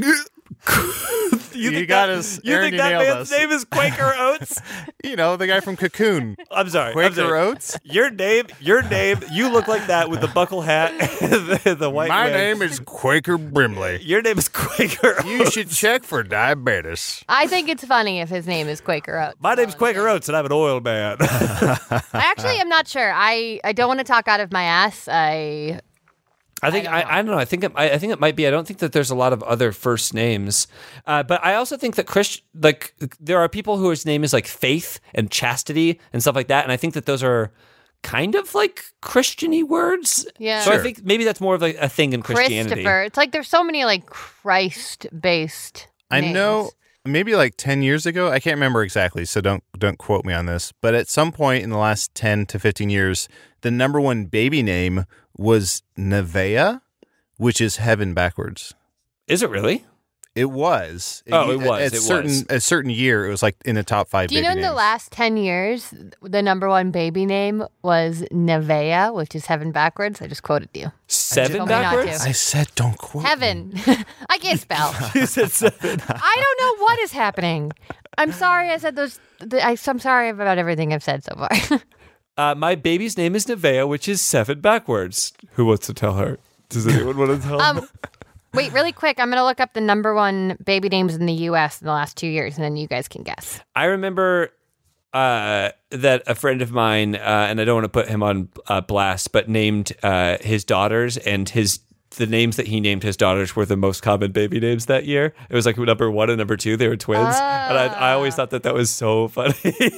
Speaker 3: You,
Speaker 4: think
Speaker 3: got
Speaker 4: that,
Speaker 3: us.
Speaker 4: You
Speaker 3: Aaron,
Speaker 4: think
Speaker 3: you
Speaker 4: that
Speaker 3: nailed
Speaker 4: man's
Speaker 3: us.
Speaker 4: name is Quaker Oats?
Speaker 3: You know, the guy from Cocoon.
Speaker 4: I'm sorry. I'm
Speaker 3: Quaker
Speaker 4: sorry.
Speaker 3: Oats?
Speaker 4: Your name, your name, you look like that with the buckle hat and the, the white
Speaker 3: My
Speaker 4: wig.
Speaker 3: name is Quaker Brimley.
Speaker 4: Your name is Quaker Oats.
Speaker 3: You should check for diabetes.
Speaker 5: I think it's funny if his name is Quaker Oats.
Speaker 4: My name's Quaker Oats, and I'm an oil man.
Speaker 5: I actually am not sure. I, I don't want to talk out of my ass. I
Speaker 4: I think I, I don't know. I think it, I, I think it might be. I don't think that there's a lot of other first names, uh, but I also think that Chris, like there are people whose name is like Faith and Chastity and stuff like that, and I think that those are kind of like Christian-y words.
Speaker 5: Yeah.
Speaker 4: So I
Speaker 3: Sure.
Speaker 4: think maybe that's more of like a thing in Christianity.
Speaker 5: Christopher. It's like there's so many like Christ-based.
Speaker 3: I
Speaker 5: names.
Speaker 3: know maybe like ten years ago, I can't remember exactly, so don't don't quote me on this, but at some point in the last ten to fifteen years, the number one baby name was Nevaeh, which is heaven backwards.
Speaker 4: Is it really?
Speaker 3: It was.
Speaker 4: Oh, it was,
Speaker 3: At
Speaker 4: it
Speaker 3: certain
Speaker 4: was.
Speaker 3: a certain year, it was like in the top five.
Speaker 5: Do you
Speaker 3: baby
Speaker 5: know in the
Speaker 3: names.
Speaker 5: last ten years, the number one baby name was Nevaeh, which is heaven backwards? I just quoted you.
Speaker 4: Seven
Speaker 5: told me not
Speaker 4: backwards?
Speaker 5: to.
Speaker 3: I said don't quote. me.
Speaker 5: Heaven. I can't spell.
Speaker 4: You said seven.
Speaker 5: I don't know what is happening. I'm sorry I said those. The, I, I'm sorry about everything I've said so far.
Speaker 4: Uh, my baby's name is Nevaeh, which is seven backwards. Who wants to tell her? Does anyone want to tell her?
Speaker 5: um, wait, really quick. I'm going to look up the number one baby names in the U S in the last two years, and then you guys can guess.
Speaker 4: I remember uh, that a friend of mine, uh, and I don't want to put him on uh, blast, but named uh, his daughters, and his the names that he named his daughters were the most common baby names that year. It was like number one and number two. They were twins, and I, I always thought that that was so funny.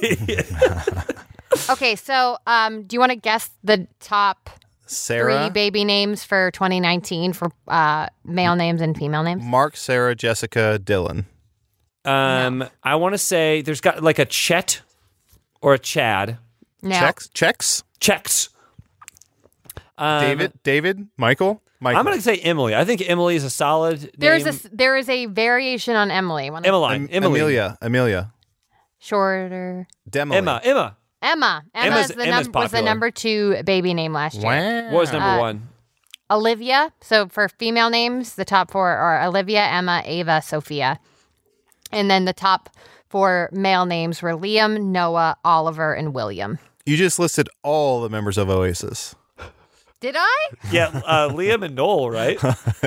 Speaker 5: Okay, so um, do you want to guess the top
Speaker 3: Sarah,
Speaker 5: three baby names for twenty nineteen for uh, male names and female names?
Speaker 3: Mark, Sarah, Jessica, Dylan.
Speaker 4: Um, I want to say there's got like a Chet or a Chad.
Speaker 5: No.
Speaker 3: Checks, checks.
Speaker 4: Checks. Um,
Speaker 3: David, David, Michael, Michael.
Speaker 4: I'm going to say Emily. I think Emily is a solid
Speaker 5: There's
Speaker 4: name.
Speaker 5: a s- there is a variation on Emily. One of-
Speaker 4: Emmeline.
Speaker 3: Em-
Speaker 4: Emily.
Speaker 3: Amelia, Amelia,
Speaker 5: Shorter.
Speaker 3: Demily.
Speaker 4: Emma. Emma.
Speaker 5: Emma. Emma
Speaker 4: Emma's-
Speaker 5: is the
Speaker 4: Emma's
Speaker 5: num- was the
Speaker 4: popular.
Speaker 5: number two baby name last year.
Speaker 3: Wow.
Speaker 4: What was number
Speaker 5: Uh,
Speaker 4: one?
Speaker 5: Olivia. So for female names, the top four are Olivia, Emma, Ava, Sophia. And then the top four male names were Liam, Noah, Oliver, and William.
Speaker 3: You just listed all the members of Oasis.
Speaker 5: Did I?
Speaker 4: Yeah, uh, Liam and Noel, right?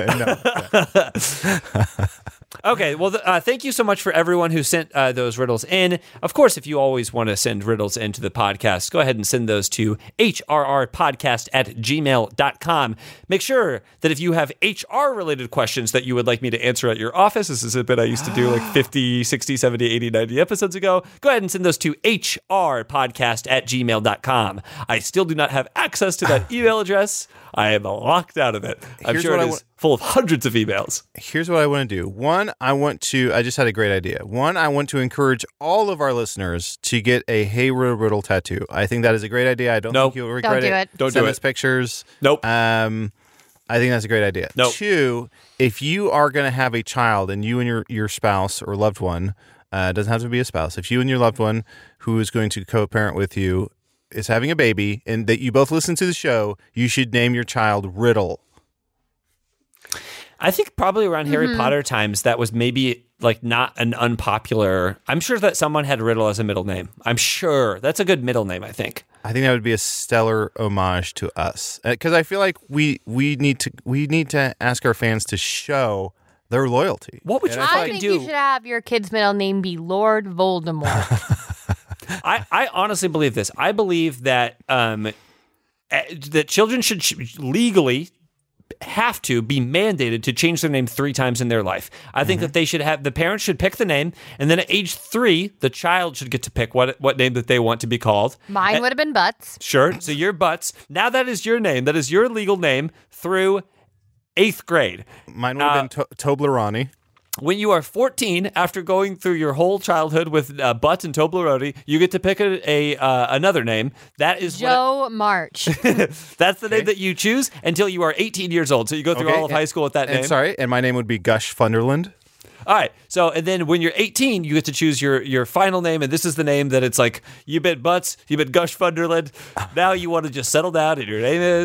Speaker 4: Okay, well, th- uh, thank you so much for everyone who sent uh, those riddles in. Of course, if you always want to send riddles into the podcast, go ahead and send those to h r r podcast at gmail dot com. Make sure that if you have H R-related questions that you would like me to answer at your office, this is a bit I used to do like fifty, sixty, seventy, eighty, ninety episodes ago, go ahead and send those to h r podcast at gmail dot com. I still do not have access to that email address. I am locked out of it. I'm
Speaker 3: Here's
Speaker 4: sure
Speaker 3: what
Speaker 4: it
Speaker 3: I
Speaker 4: is
Speaker 3: wa-
Speaker 4: full of hundreds of emails.
Speaker 3: Here's what I want to do. One, I want to, I just had a great idea. One, I want to encourage all of our listeners to get a Hey Riddle Riddle tattoo. I think that is a great idea. I don't
Speaker 4: Nope.
Speaker 3: think you'll regret
Speaker 5: do
Speaker 3: it.
Speaker 5: it.
Speaker 4: Don't
Speaker 3: Send
Speaker 4: do
Speaker 3: us
Speaker 4: it.
Speaker 3: pictures.
Speaker 4: Nope.
Speaker 3: Um, I think that's a great idea.
Speaker 4: Nope.
Speaker 3: Two, if you are going to have a child and you and your, your spouse or loved one, uh, it doesn't have to be a spouse, if you and your loved one who is going to co-parent with you is having a baby and that you both listen to the show, you should name your child Riddle.
Speaker 4: I think probably around Harry
Speaker 5: Mm-hmm.
Speaker 4: Potter times that was maybe like not an unpopular. I'm sure that someone had Riddle as a middle name. I'm sure that's a good middle name. I think.
Speaker 3: I think that would be a stellar homage to us because I feel like we we need to we need to ask our fans to show their loyalty.
Speaker 4: What would you
Speaker 3: And I
Speaker 5: I
Speaker 4: fucking
Speaker 5: think
Speaker 4: do?
Speaker 5: you should have your kid's middle name be Lord Voldemort.
Speaker 4: I, I honestly believe this. I believe that um, eh, that children should sh- legally have to be mandated to change their name three times in their life. I think that they should have the parents should pick the name, and then at age three, the child should get to pick what what name that they want to be called.
Speaker 5: Mine would have been Butts.
Speaker 4: Sure. So your Butts. Now that is your name. That is your legal name through eighth grade.
Speaker 3: Mine would have
Speaker 4: Uh,
Speaker 3: been to- Toblerone.
Speaker 4: When you are fourteen, after going through your whole childhood with uh, Butts and Toblerone, you get to pick a, a uh, another name. That is what
Speaker 5: Joe March.
Speaker 4: that's the name that you choose until you are eighteen years old. So you go through
Speaker 3: Okay,
Speaker 4: all of high school with that
Speaker 3: And
Speaker 4: name.
Speaker 3: sorry, and my name would be Gush Funderland.
Speaker 4: All right. So and then when you're eighteen, you get to choose your your final name, and this is the name that it's like you been Butts, you been Gush Funderland. Now you want to just settle down, and your name is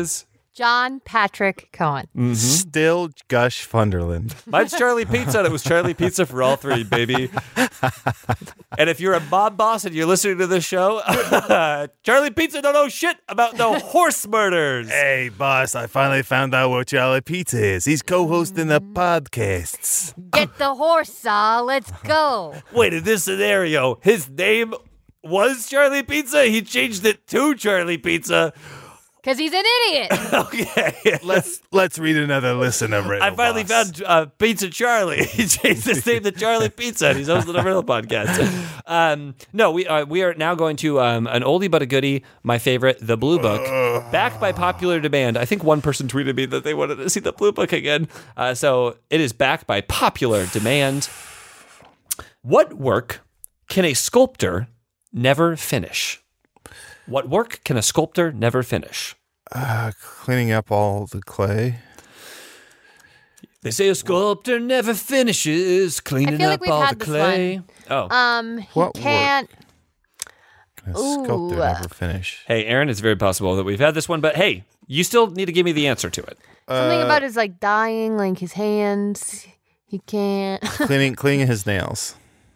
Speaker 5: John Patrick Cohen.
Speaker 3: Still Gush Funderland.
Speaker 4: Mine's Charlie Pizza, and it was Charlie Pizza for all three, baby. And if you're a mob boss and you're listening to this show, Charlie Pizza don't know shit about no horse murders.
Speaker 3: Hey, boss, I finally found out what Charlie Pizza is. He's co-hosting the podcasts.
Speaker 5: Get the horse, Saul. Let's go.
Speaker 4: Wait, in this scenario, his name was Charlie Pizza? He changed it to Charlie Pizza.
Speaker 5: Because he's an idiot.
Speaker 4: Okay.
Speaker 3: Let's let's read another listen of Riddle
Speaker 4: I finally
Speaker 3: boss.
Speaker 4: found uh, Pizza Charlie. He changed his name to Charlie Pizza, and he's hosting a Riddle podcast. Um, no, we are we are now going to um, an oldie but a goodie. My favorite, The Blue Book, back by popular demand. I think one person tweeted me that they wanted to see The Blue Book again. Uh, so it is back by popular demand. What work can a sculptor never finish? What work can a sculptor never finish?
Speaker 3: Uh, cleaning up all the clay.
Speaker 4: They say a sculptor never finishes cleaning
Speaker 5: I feel like
Speaker 4: up
Speaker 5: we've
Speaker 4: all the
Speaker 5: had this
Speaker 4: clay. Oh.
Speaker 5: Um, he
Speaker 3: What work?
Speaker 5: can't.
Speaker 3: Can a sculptor
Speaker 5: Ooh.
Speaker 3: never finish?
Speaker 4: Hey, Aaron, it's very possible that we've had this one, but hey, you still need to give me the answer to it.
Speaker 5: Something about his like dying, like his hands. He can't.
Speaker 3: Cleaning cleaning his nails.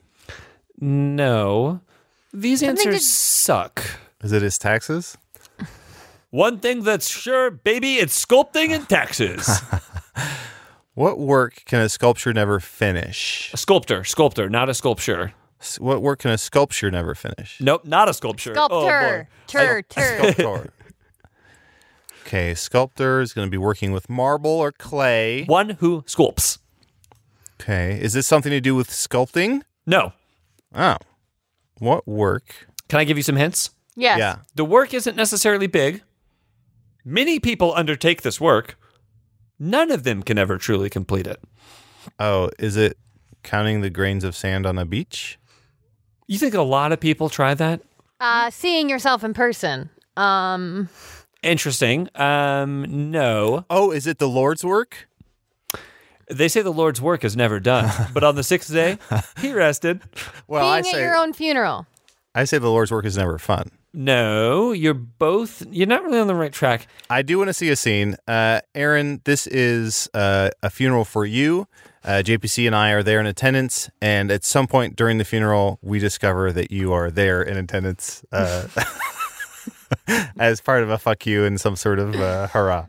Speaker 4: No. These
Speaker 5: Something
Speaker 4: answers
Speaker 5: to-
Speaker 4: suck.
Speaker 3: Is it his taxes?
Speaker 4: One thing that's sure, baby, it's sculpting and taxes.
Speaker 3: What work can a sculpture never finish?
Speaker 4: A sculptor, sculptor, not a sculpture.
Speaker 3: S- What work can a sculpture never finish?
Speaker 4: Nope, not a sculpture. Oh,
Speaker 5: Sculptor.
Speaker 4: boy.
Speaker 5: Tur, tur.
Speaker 3: Sculptor. Okay, sculptor is going to be working with marble or clay.
Speaker 4: One who sculpts.
Speaker 3: Okay, is this something to do with sculpting?
Speaker 4: No.
Speaker 3: Oh. What work?
Speaker 4: Can I give you some hints?
Speaker 5: Yes.
Speaker 3: Yeah.
Speaker 4: The work isn't necessarily big. Many people undertake this work. None of them can ever truly complete it.
Speaker 3: Oh, is it counting the grains of sand on a beach?
Speaker 4: You think a lot of people try that?
Speaker 5: Uh, seeing yourself in person. Um,
Speaker 4: Interesting. Um, no.
Speaker 3: Oh, is it the Lord's work?
Speaker 4: They say the Lord's work is never done, but on the sixth day, he rested.
Speaker 3: Well,
Speaker 5: being
Speaker 3: I
Speaker 5: at
Speaker 3: say
Speaker 5: your own funeral.
Speaker 3: I say the Lord's work is never fun.
Speaker 4: No, you're both, you're not really on the right track.
Speaker 3: I do want to see a scene. Uh, Aaron, this is uh, a funeral for you. Uh, J P C and I are there in attendance, and at some point during the funeral, we discover that you are there in attendance uh, as part of a fuck you and some sort of uh, hurrah.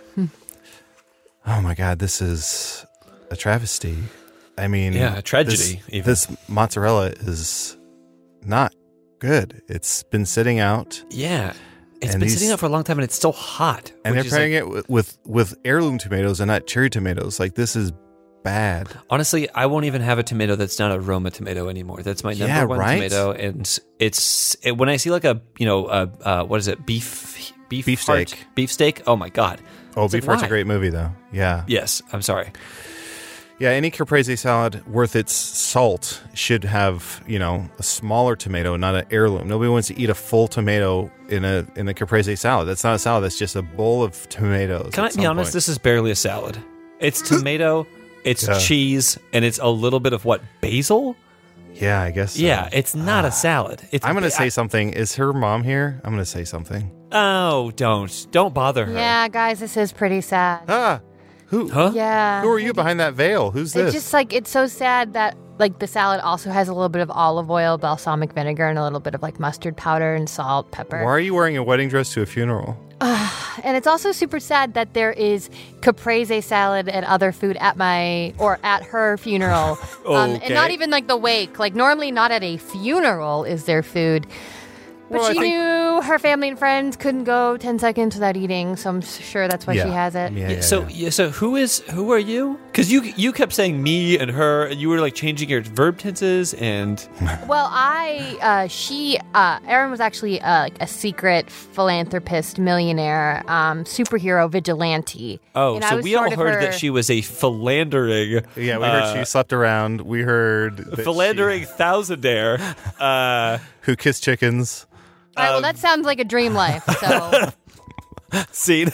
Speaker 3: Oh my God, this is a travesty. I mean,
Speaker 4: Yeah, a tragedy,
Speaker 3: This,
Speaker 4: even.
Speaker 3: this mozzarella is not good. It's been sitting out.
Speaker 4: Yeah. It's
Speaker 3: And
Speaker 4: been
Speaker 3: these-
Speaker 4: sitting out for a long time and it's still hot.
Speaker 3: And they're
Speaker 4: which is
Speaker 3: pairing
Speaker 4: like-
Speaker 3: it with, with with heirloom tomatoes and not cherry tomatoes. Like, this is bad.
Speaker 4: Honestly, I won't even have a tomato that's not a Roma tomato anymore. That's my number
Speaker 3: Yeah,
Speaker 4: one
Speaker 3: right?
Speaker 4: tomato. And it's, it, when I see like a, you know, uh, uh, what is it? Beef, beef,
Speaker 3: Beef
Speaker 4: heart?
Speaker 3: steak.
Speaker 4: Beef steak. Oh my God.
Speaker 3: Oh,
Speaker 4: It's like,
Speaker 3: Beef Heart's a
Speaker 4: why?
Speaker 3: great movie, though. Yeah.
Speaker 4: Yes. I'm sorry.
Speaker 3: Yeah, any caprese salad worth its salt should have, you know, a smaller tomato, not an heirloom. Nobody wants to eat a full tomato in a in a caprese salad. That's not a salad. That's just a bowl of tomatoes.
Speaker 4: Can I
Speaker 3: at
Speaker 4: be
Speaker 3: some
Speaker 4: honest?
Speaker 3: point.
Speaker 4: This is barely a salad. It's tomato, it's
Speaker 3: Yeah.
Speaker 4: cheese, and it's a little bit of what? Basil?
Speaker 3: Yeah, I guess so.
Speaker 4: Yeah, it's not a salad. It's
Speaker 3: I'm going to
Speaker 4: ba-
Speaker 3: say something. Is her mom here? I'm going to say something.
Speaker 4: Oh, don't. Don't bother her.
Speaker 5: Yeah, guys, this is pretty sad.
Speaker 3: Ah, who?
Speaker 4: Huh?
Speaker 5: Yeah.
Speaker 3: Who are you behind that veil? Who's
Speaker 5: It's
Speaker 3: this?
Speaker 5: just like, it's so sad that like the salad also has a little bit of olive oil, balsamic vinegar, and a little bit of like mustard powder and salt, pepper.
Speaker 3: Why are you wearing a wedding dress to a funeral?
Speaker 5: And it's also super sad that there is caprese salad and other food at my or at her funeral. um, and not
Speaker 3: Okay.
Speaker 5: even like the wake. Like normally not at a funeral is there food. But
Speaker 3: Well, I
Speaker 5: she
Speaker 3: think-
Speaker 5: knew her family and friends couldn't go ten seconds without eating, so I'm sure that's why
Speaker 3: yeah.
Speaker 5: she has it.
Speaker 3: Yeah,
Speaker 4: Yeah,
Speaker 3: yeah,
Speaker 4: so
Speaker 3: yeah.
Speaker 4: yeah, so who is who are you? Because you you kept saying me and her, and you were like changing your verb tenses and
Speaker 5: Well, I, uh, she, uh, Erin was actually uh, like a secret philanthropist, millionaire, um, superhero, vigilante.
Speaker 4: oh,
Speaker 5: And I
Speaker 4: so
Speaker 5: was
Speaker 4: we all
Speaker 5: sort of
Speaker 4: heard
Speaker 5: her-
Speaker 4: that she was a philandering,
Speaker 3: Yeah, we heard
Speaker 4: uh,
Speaker 3: she slept around. We heard that
Speaker 4: philandering
Speaker 3: she-
Speaker 4: thousandaire. Uh,
Speaker 3: who kissed chickens.
Speaker 5: All right, well,
Speaker 4: Um,
Speaker 5: that sounds like a dream life. So
Speaker 4: scene.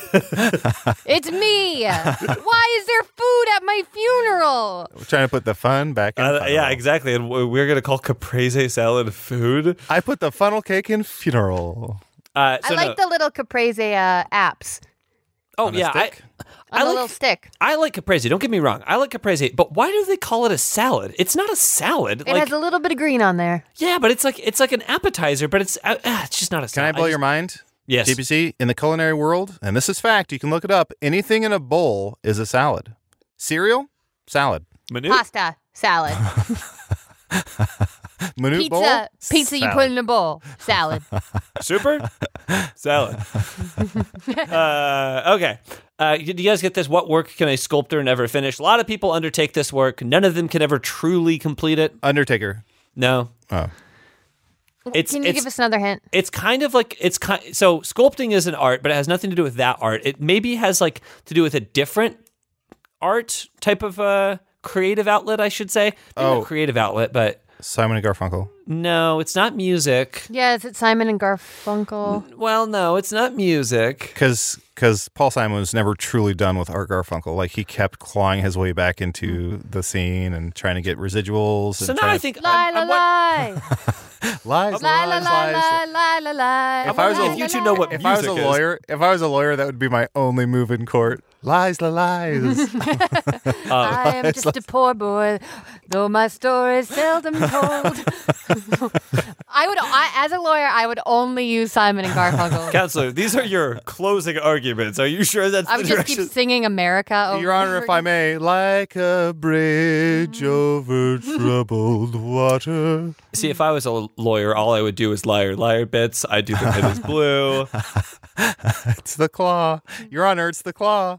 Speaker 5: it's me. Why is there food at my funeral?
Speaker 3: We're trying to put the fun back in.
Speaker 4: Uh,
Speaker 3: funnel.
Speaker 4: yeah, exactly. And w- we're gonna call caprese salad food.
Speaker 3: I put the funnel cake in funeral.
Speaker 4: Uh, so
Speaker 5: I like
Speaker 4: no.
Speaker 5: the little caprese uh, apps.
Speaker 4: Oh
Speaker 3: On a
Speaker 4: yeah, I,
Speaker 3: stick?
Speaker 5: On
Speaker 4: I
Speaker 5: a
Speaker 4: like
Speaker 5: little stick.
Speaker 4: I like caprese. Don't get me wrong. I like caprese, but why do they call it a salad? It's not a salad.
Speaker 5: It
Speaker 4: like,
Speaker 5: has a little bit of green on there.
Speaker 4: yeah, but it's like it's like an appetizer, but it's uh, uh, it's just not a
Speaker 3: Can I
Speaker 4: salad.
Speaker 3: blow your
Speaker 4: just-
Speaker 3: mind?
Speaker 4: Yes.
Speaker 3: J P C, in the culinary world, and this is fact, you can look it up, anything in a bowl is a salad. Cereal? Salad.
Speaker 4: Minute?
Speaker 5: Pasta, salad.
Speaker 3: Minute bowl?
Speaker 5: Pizza, pizza you
Speaker 3: Salad.
Speaker 5: put in a bowl, salad.
Speaker 4: Super? Salad. uh, okay. Uh, did you guys get this? What work can a sculptor never finish? A lot of people undertake this work. None of them can ever truly complete it.
Speaker 3: Undertaker.
Speaker 4: No.
Speaker 3: Oh.
Speaker 4: It's,
Speaker 5: Can you
Speaker 4: it's,
Speaker 5: give us another hint?
Speaker 4: it's kind of like it's kind so sculpting is an art, but it has nothing to do with that art. It maybe has like to do with a different art type of uh, creative outlet, I should say. Maybe not
Speaker 3: Oh.
Speaker 4: creative outlet, but
Speaker 3: Simon and Garfunkel.
Speaker 4: no, it's not music.
Speaker 5: Yeah, is it Simon and Garfunkel?
Speaker 4: Well, no, it's not music.
Speaker 3: Because because Paul Simon was never truly done with Art Garfunkel. Like, he kept clawing his way back into the scene and trying to get residuals.
Speaker 4: So
Speaker 3: and
Speaker 4: now
Speaker 3: trying
Speaker 4: I
Speaker 3: to-
Speaker 4: think
Speaker 5: Lie,
Speaker 4: I'm,
Speaker 5: la,
Speaker 4: I'm what-
Speaker 5: lie.
Speaker 3: Lies,
Speaker 5: Lie, la,
Speaker 3: lies,
Speaker 5: lie,
Speaker 3: lies.
Speaker 5: lie, lie, lie, lie.
Speaker 3: If I was a-
Speaker 4: if you two know what
Speaker 3: If I was a
Speaker 4: music is.
Speaker 3: lawyer, if I was a lawyer, that would be my only move in court. Lies, la, lies.
Speaker 5: I am just a poor boy, though my story is seldom told. I would, I, as a lawyer, I would only use Simon and Garfunkel.
Speaker 4: Counselor, these are your closing arguments. Are you sure that's
Speaker 5: I
Speaker 4: the
Speaker 5: would just
Speaker 4: direction?
Speaker 5: keep singing America. Over
Speaker 3: Your Honor,
Speaker 5: and
Speaker 3: if
Speaker 5: over
Speaker 3: I may, like a bridge over troubled water.
Speaker 4: See, if I was a lawyer, all I would do is liar, liar bits. I do the pit is blue.
Speaker 3: It's the claw. Your Honor, it's the claw.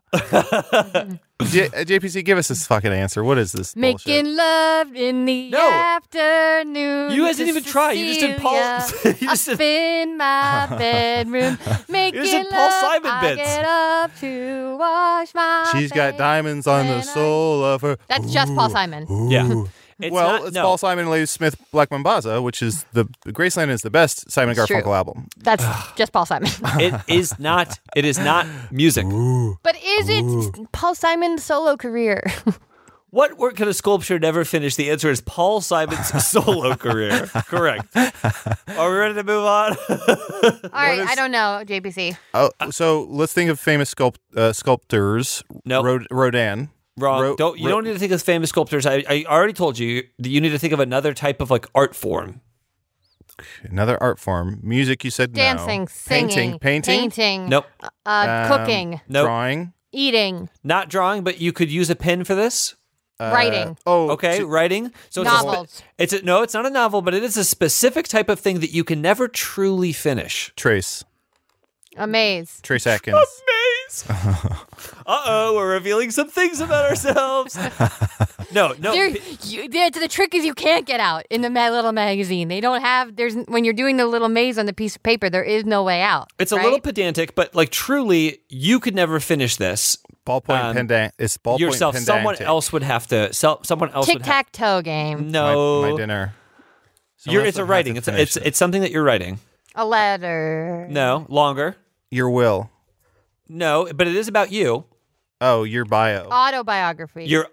Speaker 3: J- uh, J P C, give us this fucking answer. What is this bullshit?
Speaker 5: Making love in the
Speaker 4: No.
Speaker 5: afternoon.
Speaker 4: You guys didn't
Speaker 5: to
Speaker 4: even try. You just did Paul-
Speaker 5: Cecilia,
Speaker 4: you just
Speaker 5: up
Speaker 4: did-
Speaker 5: in my bedroom. Making
Speaker 4: did Paul
Speaker 5: love,
Speaker 4: Simon
Speaker 5: I
Speaker 4: bits.
Speaker 5: get up to wash my
Speaker 3: She's got
Speaker 5: face
Speaker 3: diamonds on the
Speaker 5: and I-
Speaker 3: soul of her.
Speaker 5: That's just Paul Simon.
Speaker 4: Yeah. It's
Speaker 3: well,
Speaker 4: not-
Speaker 3: it's
Speaker 4: no.
Speaker 3: Paul Simon and Lady Smith Black Mambaza, which is the Graceland is the best Simon
Speaker 5: It's
Speaker 3: Garfunkel
Speaker 5: true.
Speaker 3: album.
Speaker 5: That's just Paul Simon.
Speaker 4: It is not. It is not music.
Speaker 5: But is it Paul Simon's solo career?
Speaker 4: What work can a sculpture never finish? The answer is Paul Simon's solo career. Correct. Are we ready to move on?
Speaker 5: All right,
Speaker 3: is-
Speaker 5: I don't know, J P C.
Speaker 3: Oh, so let's think of famous sculpt uh, sculptors.
Speaker 4: Nope.
Speaker 3: Rod- Rodin.
Speaker 4: Wrong.
Speaker 3: Ro-
Speaker 4: don't you
Speaker 3: Ro-
Speaker 4: don't need to think of famous sculptors. I, I already told you that you need to think of another type of like art form.
Speaker 3: Another art form. Music, you said
Speaker 5: Dancing,
Speaker 3: no.
Speaker 5: singing,
Speaker 3: Painting. Painting.
Speaker 5: painting,
Speaker 4: Nope.
Speaker 5: uh,
Speaker 3: Um,
Speaker 5: cooking,
Speaker 4: Nope.
Speaker 3: Drawing.
Speaker 5: eating,
Speaker 4: Not drawing, but you could use a pen for this.
Speaker 3: Uh,
Speaker 5: writing.
Speaker 3: Oh,
Speaker 4: Okay,
Speaker 3: so-
Speaker 4: writing. So it's a spe-
Speaker 5: Novels.
Speaker 4: it's a, no, it's not a novel, but it is a specific type of thing that you can never truly finish.
Speaker 3: Trace.
Speaker 5: a maze.
Speaker 3: Trace Atkins.
Speaker 4: Maze. Uh oh, we're revealing some things about ourselves. No, no.
Speaker 5: There,
Speaker 4: p-
Speaker 5: you, there, the trick is you can't get out in the ma- little magazine. They don't have. There's when you're doing the little maze on the piece of paper. There is no way out.
Speaker 4: It's a
Speaker 5: right?
Speaker 4: little pedantic, but like truly, you could never finish this
Speaker 3: Ballpoint
Speaker 4: Um,
Speaker 3: pendant. It's ballpoint
Speaker 4: yourself.
Speaker 3: pendant.
Speaker 4: Someone else would have to. So, someone else
Speaker 5: tic
Speaker 4: would have.
Speaker 5: tac toe game.
Speaker 4: No,
Speaker 3: My, my dinner. Someone
Speaker 4: You're,
Speaker 3: else
Speaker 4: it's a
Speaker 3: would have
Speaker 4: writing.
Speaker 3: to
Speaker 4: It's a,
Speaker 3: finish
Speaker 4: it's
Speaker 3: it.
Speaker 4: it's something that you're writing.
Speaker 5: A letter.
Speaker 4: No, longer.
Speaker 3: Your will.
Speaker 4: No, but it is about you.
Speaker 3: Oh, your bio.
Speaker 5: Autobiography.
Speaker 4: Your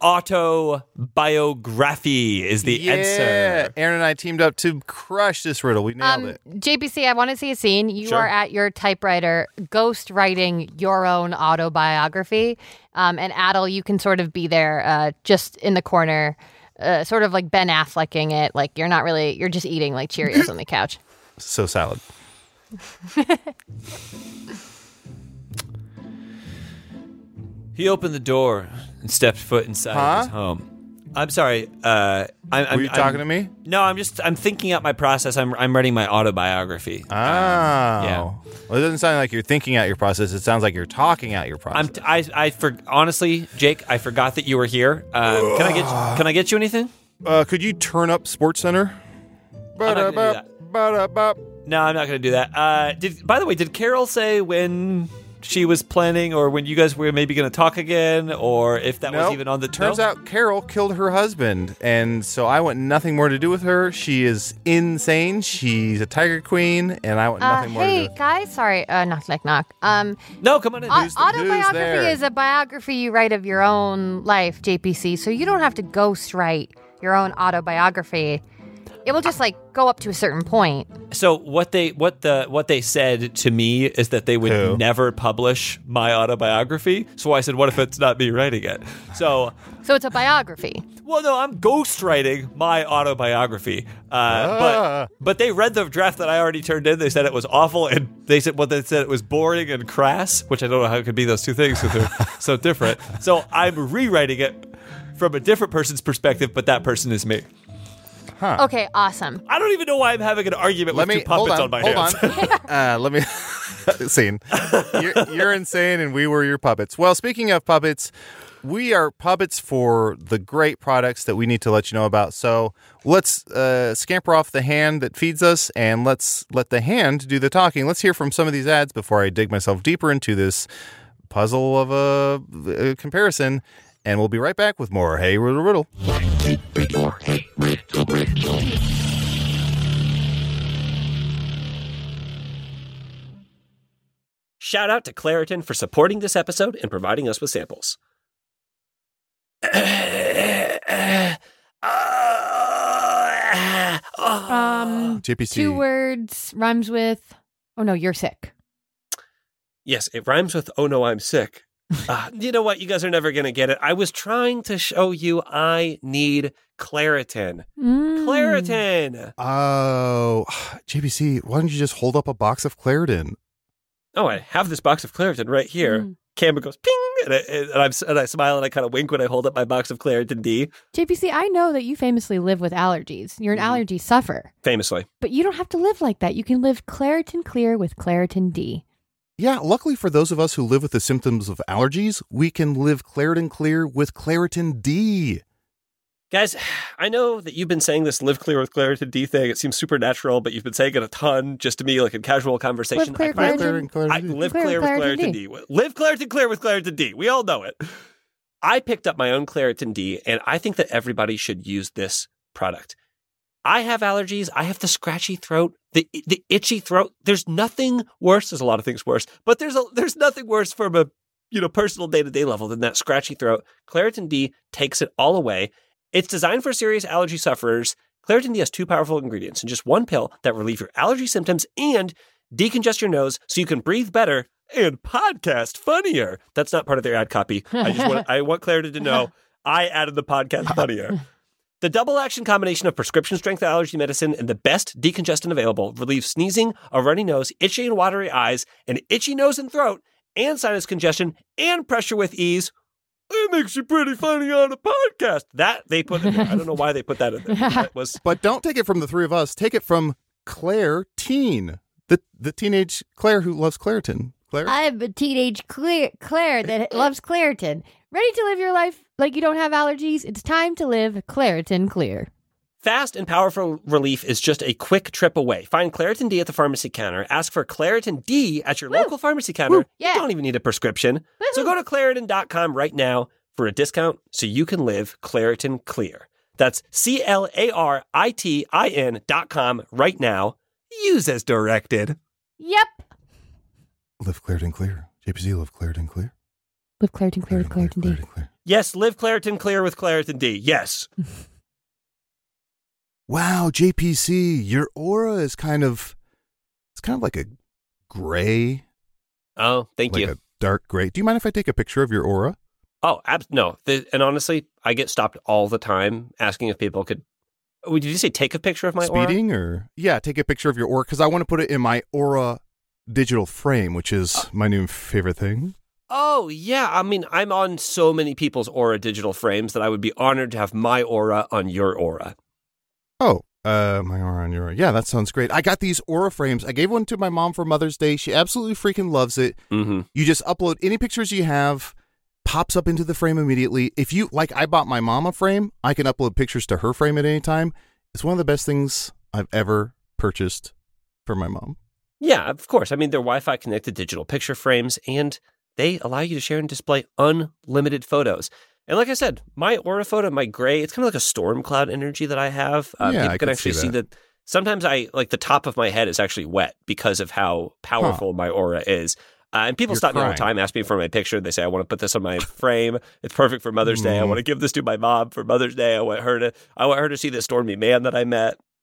Speaker 4: autobiography is the
Speaker 3: yeah.
Speaker 4: answer.
Speaker 3: Aaron and I teamed up to crush this riddle. We nailed
Speaker 5: um,
Speaker 3: it.
Speaker 5: J P C, I want to see a scene. You
Speaker 4: Sure.
Speaker 5: are at your typewriter, ghost writing your own autobiography. Um, and Adel, you can sort of be there, uh, just in the corner, uh, sort of like Ben Afflecking it. Like you're not really, you're just eating like Cheerios on the couch.
Speaker 3: So salad.
Speaker 4: He opened the door and stepped foot inside
Speaker 3: Huh?
Speaker 4: his home. I'm sorry. Uh, I'm, I'm,
Speaker 3: Were you
Speaker 4: I'm-
Speaker 3: talking to me?
Speaker 4: No, I'm just. I'm thinking out my process. I'm. I'm writing my autobiography.
Speaker 3: Oh.
Speaker 4: yeah.
Speaker 3: Well, it doesn't sound like you're thinking out your process. It sounds like you're talking out your process.
Speaker 4: I'm. T- I. I. For honestly, Jake, I forgot that you were here. Um, can I get? Can I get you anything?
Speaker 3: uh, could you turn up Sports Center?
Speaker 4: not gonna do that.
Speaker 3: Ba-da-bop.
Speaker 4: No, I'm not going to do that. Uh, did. By the way, did Carol say when she was planning, or when you guys were maybe going to talk again, or if that was
Speaker 3: Nope.
Speaker 4: even on the?
Speaker 3: Turns
Speaker 4: no?
Speaker 3: out Carol killed her husband, and so I want nothing more to do with her. She is insane. She's a tiger queen, and I want
Speaker 5: Uh,
Speaker 3: nothing more
Speaker 5: hey,
Speaker 3: to do.
Speaker 5: guys. Sorry. Uh, knock, knock, knock. Um,
Speaker 4: No, come on in.
Speaker 5: au-
Speaker 3: Who's the- who's
Speaker 5: autobiography
Speaker 3: there?
Speaker 5: is a biography you write of your own life, J P C. So you don't have to ghost write your own autobiography. It will just like go up to a certain point.
Speaker 4: So what they what the what they said to me is that they would
Speaker 3: Who?
Speaker 4: never publish my autobiography. So I said, what if it's not me writing it? So
Speaker 5: So it's a biography.
Speaker 4: well, no, I'm ghostwriting my autobiography. Uh,
Speaker 3: Ah.
Speaker 4: But but they read the draft that I already turned in. They said it was awful, and they said well, they said it was boring and crass, which I don't know how it could be those two things because they're so different. So I'm rewriting it from a different person's perspective, but that person is me.
Speaker 5: Okay, awesome.
Speaker 4: I don't even know why I'm having an argument
Speaker 3: Let
Speaker 4: with
Speaker 3: me
Speaker 4: two puppets
Speaker 3: hold on,
Speaker 4: on, my
Speaker 3: hold
Speaker 4: hands.
Speaker 3: on. uh, let me scene. You're, you're insane, and we were your puppets. Well, speaking of puppets, we are puppets for the great products that we need to let you know about. So let's uh, scamper off the hand that feeds us, and let's let the hand do the talking. Let's hear from some of these ads before I dig myself deeper into this puzzle of a, a comparison. And we'll be right back with more Hey Riddle Riddle.
Speaker 6: Shout out to Claritin for supporting this episode and providing us with samples.
Speaker 5: Um,
Speaker 3: J P C.
Speaker 5: two words rhymes with. Oh no, you're sick.
Speaker 6: Yes, it rhymes with "Oh no, I'm sick." Uh, you know what? You guys are never going to get it. I was trying to show you I need Claritin.
Speaker 5: Mm.
Speaker 6: Claritin!
Speaker 3: Oh, J P C, why don't you just hold up a box of Claritin?
Speaker 6: Oh, I have this box of Claritin right here.
Speaker 5: Mm.
Speaker 6: Camera goes ping, and I, and, I'm, and I smile and I kind of wink when I hold up my box of Claritin D.
Speaker 5: J P C, I know that you famously live with allergies. You're an
Speaker 6: Mhm.
Speaker 5: allergy sufferer,
Speaker 6: Famously.
Speaker 5: but you don't have to live like that. You can live Claritin Clear with Claritin D.
Speaker 3: Yeah, luckily for those of us who live with the symptoms of allergies, we can live Claritin Clear with Claritin D.
Speaker 6: Guys, I know that you've been saying this live clear with Claritin D thing. It seems supernatural, but you've been saying it a ton just to me, like in casual conversation.
Speaker 5: Live clear,
Speaker 6: I-
Speaker 5: Claritin.
Speaker 3: Claritin,
Speaker 6: I
Speaker 3: Claritin D.
Speaker 6: live
Speaker 5: Clear
Speaker 6: clear
Speaker 5: with
Speaker 6: with
Speaker 5: Claritin
Speaker 6: Claritin
Speaker 5: D.
Speaker 6: D. Live Claritin clear with Claritin D. We all know it. I picked up my own Claritin D, and I think that everybody should use this product. I have allergies. I have the scratchy throat, the the itchy throat. There's nothing worse. There's a lot of things worse, but there's a, there's nothing worse from a you know personal day to day level than that scratchy throat. Claritin D takes it all away. It's designed for serious allergy sufferers. Claritin D has two powerful ingredients in just one pill that relieve your allergy symptoms and decongest your nose so you can breathe better and podcast funnier. That's not part of their ad copy. I just want I want Claritin to know I added the podcast funnier. The double action combination of prescription strength allergy medicine and the best decongestant available relieves sneezing, a runny nose, itchy and watery eyes, an itchy nose and throat, and sinus congestion and pressure with ease. It makes you pretty funny on a podcast. That they put in there. I don't know why they put that in there. That was
Speaker 3: But don't take it from the three of us. Take it from Claire Teen, the the teenage Claire who loves Claritin. Claire?
Speaker 5: I'm a teenage Claire, Claire that loves Claritin. Ready to live your life like you don't have allergies? It's time to live Claritin Clear.
Speaker 6: fast and powerful relief is just a quick trip away. Find Claritin D at the pharmacy counter. Ask for Claritin D at your
Speaker 5: Woo.
Speaker 6: local pharmacy counter.
Speaker 5: Woo. Yeah.
Speaker 6: You don't even need a prescription. So go to Claritin dot com right now for a discount so you can live Claritin Clear. That's C L A R I T I N dot com right now. Use as directed.
Speaker 5: Yep.
Speaker 3: Live Claritin Clear. J P C, live Claritin Clear.
Speaker 5: Live Claritin Clear with Claritin D.
Speaker 3: Clear.
Speaker 6: Yes, live Claritin Clear with Claritin D. Yes.
Speaker 3: Wow, J P C, your aura is kind of, it's kind of like a gray,
Speaker 6: Oh, thank
Speaker 3: like
Speaker 6: you.
Speaker 3: a dark gray. Do you mind if I take a picture of your aura?
Speaker 6: Oh, ab- no. The, and honestly, I get stopped all the time asking if people could. Oh, did you say take a picture of my aura?
Speaker 3: Speeding or? Yeah, take a picture of your aura because I want to put it in my aura digital frame, which is my new favorite thing.
Speaker 6: Oh, yeah. I mean, I'm on so many people's Aura digital frames that I would be honored to have my aura on your aura.
Speaker 3: Oh, uh, my aura on your aura. Yeah, that sounds great. I got these aura frames. I gave one to my mom for Mother's Day. She absolutely freaking loves it.
Speaker 6: Mm-hmm.
Speaker 3: You just upload any pictures you have, pops up into the frame immediately. If you, like I bought my mom a frame, I can upload pictures to her frame at any time. It's one of the best things I've ever purchased for my mom.
Speaker 6: Yeah, of course. I mean, they're Wi-Fi connected digital picture frames, and they allow you to share and display unlimited photos. And like I said, my aura photo, my gray, it's kind of like a storm cloud energy that I have. Uh,
Speaker 3: Yeah,
Speaker 6: people
Speaker 3: I
Speaker 6: can
Speaker 3: can
Speaker 6: actually
Speaker 3: see
Speaker 6: see
Speaker 3: that.
Speaker 6: that. Sometimes I, like the top of my head is actually wet because of how powerful my aura is. Uh, and people
Speaker 3: You're
Speaker 6: stop me all the
Speaker 3: crying.
Speaker 6: time, ask me for my picture. They say, I want to put this on my frame. It's perfect for Mother's Day. I
Speaker 3: Mm.
Speaker 6: want to give this to my mom for Mother's Day. I want her to, I want her to see this stormy man that I met.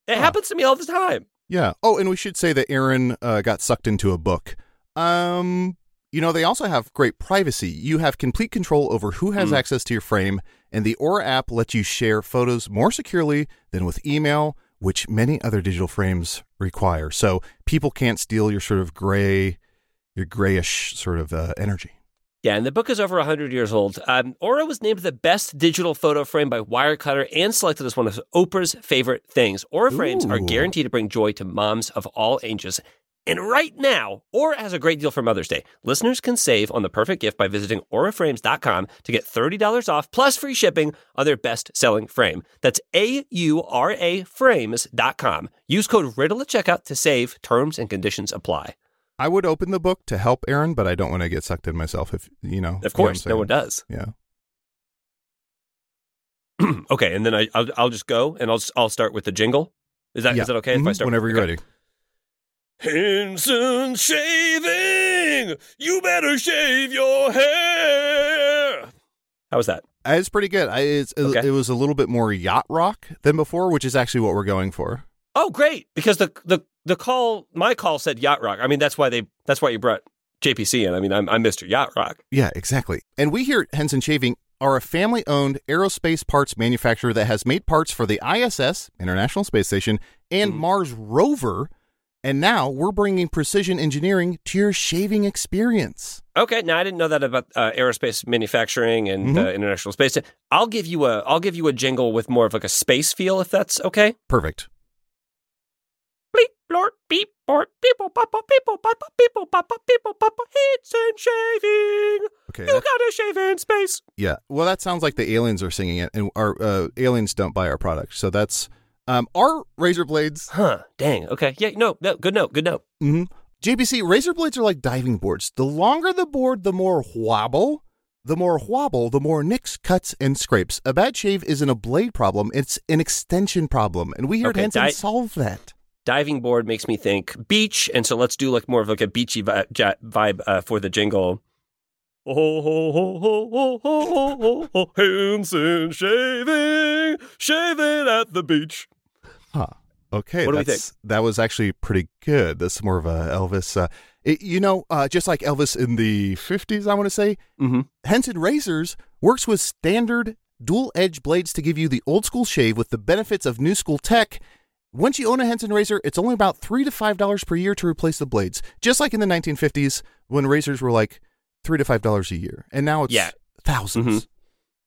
Speaker 6: It happens to me all the time.
Speaker 3: Yeah. Oh, and we should say that Aaron uh, got sucked into a book. Um, you know, they also have great privacy. You have complete control over who has
Speaker 6: Mm.
Speaker 3: access to your frame, and the Aura app lets you share photos more securely than with email, which many other digital frames require. So people can't steal your sort of gray, your grayish sort of uh, energy.
Speaker 6: Yeah, and the book is over one hundred years old. Um, Aura was named the best digital photo frame by Wirecutter and selected as one of Oprah's favorite things. Aura frames are
Speaker 3: Ooh.
Speaker 6: guaranteed to bring joy to moms of all ages. And right now, Aura has a great deal for Mother's Day. Listeners can save on the perfect gift by visiting aura frames dot com to get thirty dollars off plus free shipping on their best-selling frame. That's A U R A frames dot com. Use code RIDDLE at checkout to save. Terms and conditions apply.
Speaker 3: I would open the book to help Aaron, but I don't want to get sucked in myself. If you know,
Speaker 6: Of
Speaker 3: you know what
Speaker 6: course,
Speaker 3: I'm
Speaker 6: no one
Speaker 3: saying.
Speaker 6: does.
Speaker 3: Yeah.
Speaker 6: Okay, and then I, I'll, I'll just go and I'll I'll start with the jingle. Is that is
Speaker 3: Yeah.
Speaker 6: that okay if I
Speaker 3: Mhm.
Speaker 6: start
Speaker 3: Whenever you're
Speaker 6: okay.
Speaker 3: ready.
Speaker 6: Henson Shaving, you better shave your hair. How was that?
Speaker 3: Uh, It's pretty good. I, it's, it-
Speaker 6: Okay.
Speaker 3: It was a little bit more yacht rock than before, which is actually what we're going for.
Speaker 6: Oh, great! Because the the the call, my call said yacht rock. I mean, that's why they that's why you brought J P C in. I mean, I'm I'm Mister Yacht Rock.
Speaker 3: Yeah, exactly. And we here at Henson Shaving are a family-owned aerospace parts manufacturer that has made parts for the I S S, International Space Station, and
Speaker 6: Mhm.
Speaker 3: Mars rover. And now we're bringing precision engineering to your shaving experience.
Speaker 6: Okay, now I didn't know that about uh, aerospace manufacturing and
Speaker 3: Mhm.
Speaker 6: uh, international space. I'll give you a I'll give you a jingle with more of like a space feel, if that's okay.
Speaker 3: Perfect.
Speaker 6: Bleep, blort, beep, bort, people, papa, people, papa, people, papa, people, papa, hits and shaving.
Speaker 3: Okay.
Speaker 6: You
Speaker 3: that-
Speaker 6: gotta shave in space.
Speaker 3: yeah. Well, that sounds like the aliens are singing it, and our uh, aliens don't buy our product. So that's um, our razor blades.
Speaker 6: Huh, dang. Okay. Yeah, no, no, good note, good note.
Speaker 3: Mm-hmm. J P C, razor blades are like diving boards. The longer the board, the more wobble. The more wobble, the more nicks, cuts, and scrapes. A bad shave isn't a blade problem. It's an extension problem. And we here
Speaker 6: Okay,
Speaker 3: at Henson
Speaker 6: di-
Speaker 3: solve that.
Speaker 6: Diving board makes me think beach, and so let's do like more of like a beachy vi- ja- vibe uh, for the jingle. Oh, ho, ho, ho, ho, ho, ho, ho, Henson shaving, shaving at the beach.
Speaker 3: Huh. Okay.
Speaker 6: What do we
Speaker 3: that's, That was actually pretty good. That's more of a Elvis. Uh, it, you know, uh, just like Elvis in the fifties, I want to say,
Speaker 6: Mm-hmm.
Speaker 3: Henson Razors works with standard dual edge blades to give you the old school shave with the benefits of new school tech. Once you own a Henson razor, it's only about three to five dollars per year to replace the blades. Just like in the nineteen fifties when razors were like three to five dollars a year, and now it's
Speaker 6: Yeah.
Speaker 3: thousands.
Speaker 6: Mhm.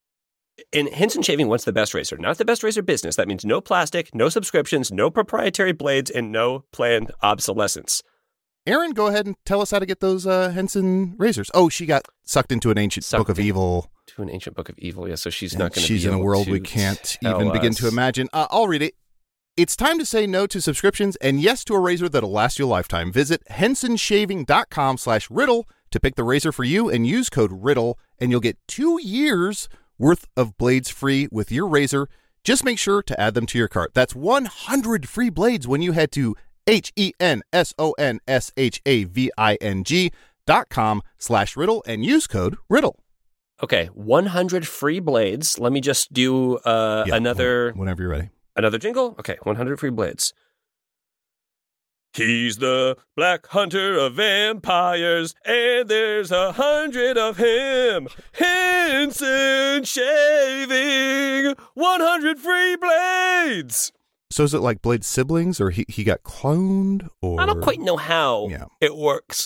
Speaker 6: And Henson Shaving wants the best razor, not the best razor business. That means no plastic, no subscriptions, no proprietary blades, and no planned obsolescence.
Speaker 3: Aaron, go ahead and tell us how to get those uh, Henson razors. Oh, she got sucked into an ancient
Speaker 6: Sucked
Speaker 3: book of
Speaker 6: in.
Speaker 3: evil.
Speaker 6: To an ancient book of evil, yeah. So she's
Speaker 3: and
Speaker 6: not going to.
Speaker 3: She's in a world we can't even begin to imagine. Uh, I'll read it. It's time to say no to subscriptions and yes to a razor that'll last you a lifetime. Visit henson shaving dot com slash riddle to pick the razor for you and use code riddle, and you'll get two years worth of blades free with your razor. Just make sure to add them to your cart. That's one hundred free blades when you head to H E N S O N S H A V I N G dot com slash riddle and use code riddle.
Speaker 6: Okay, one hundred free blades. Let me just do uh,
Speaker 3: Yeah,
Speaker 6: another
Speaker 3: whenever you're ready.
Speaker 6: another jingle. Okay, one hundred free blades. He's the black hunter of vampires, and there's a hundred of him. Henson Shaving, one hundred free blades.
Speaker 3: So is it like Blade's siblings, or he, he got cloned, or
Speaker 6: I don't quite know how
Speaker 3: Yeah.
Speaker 6: it works.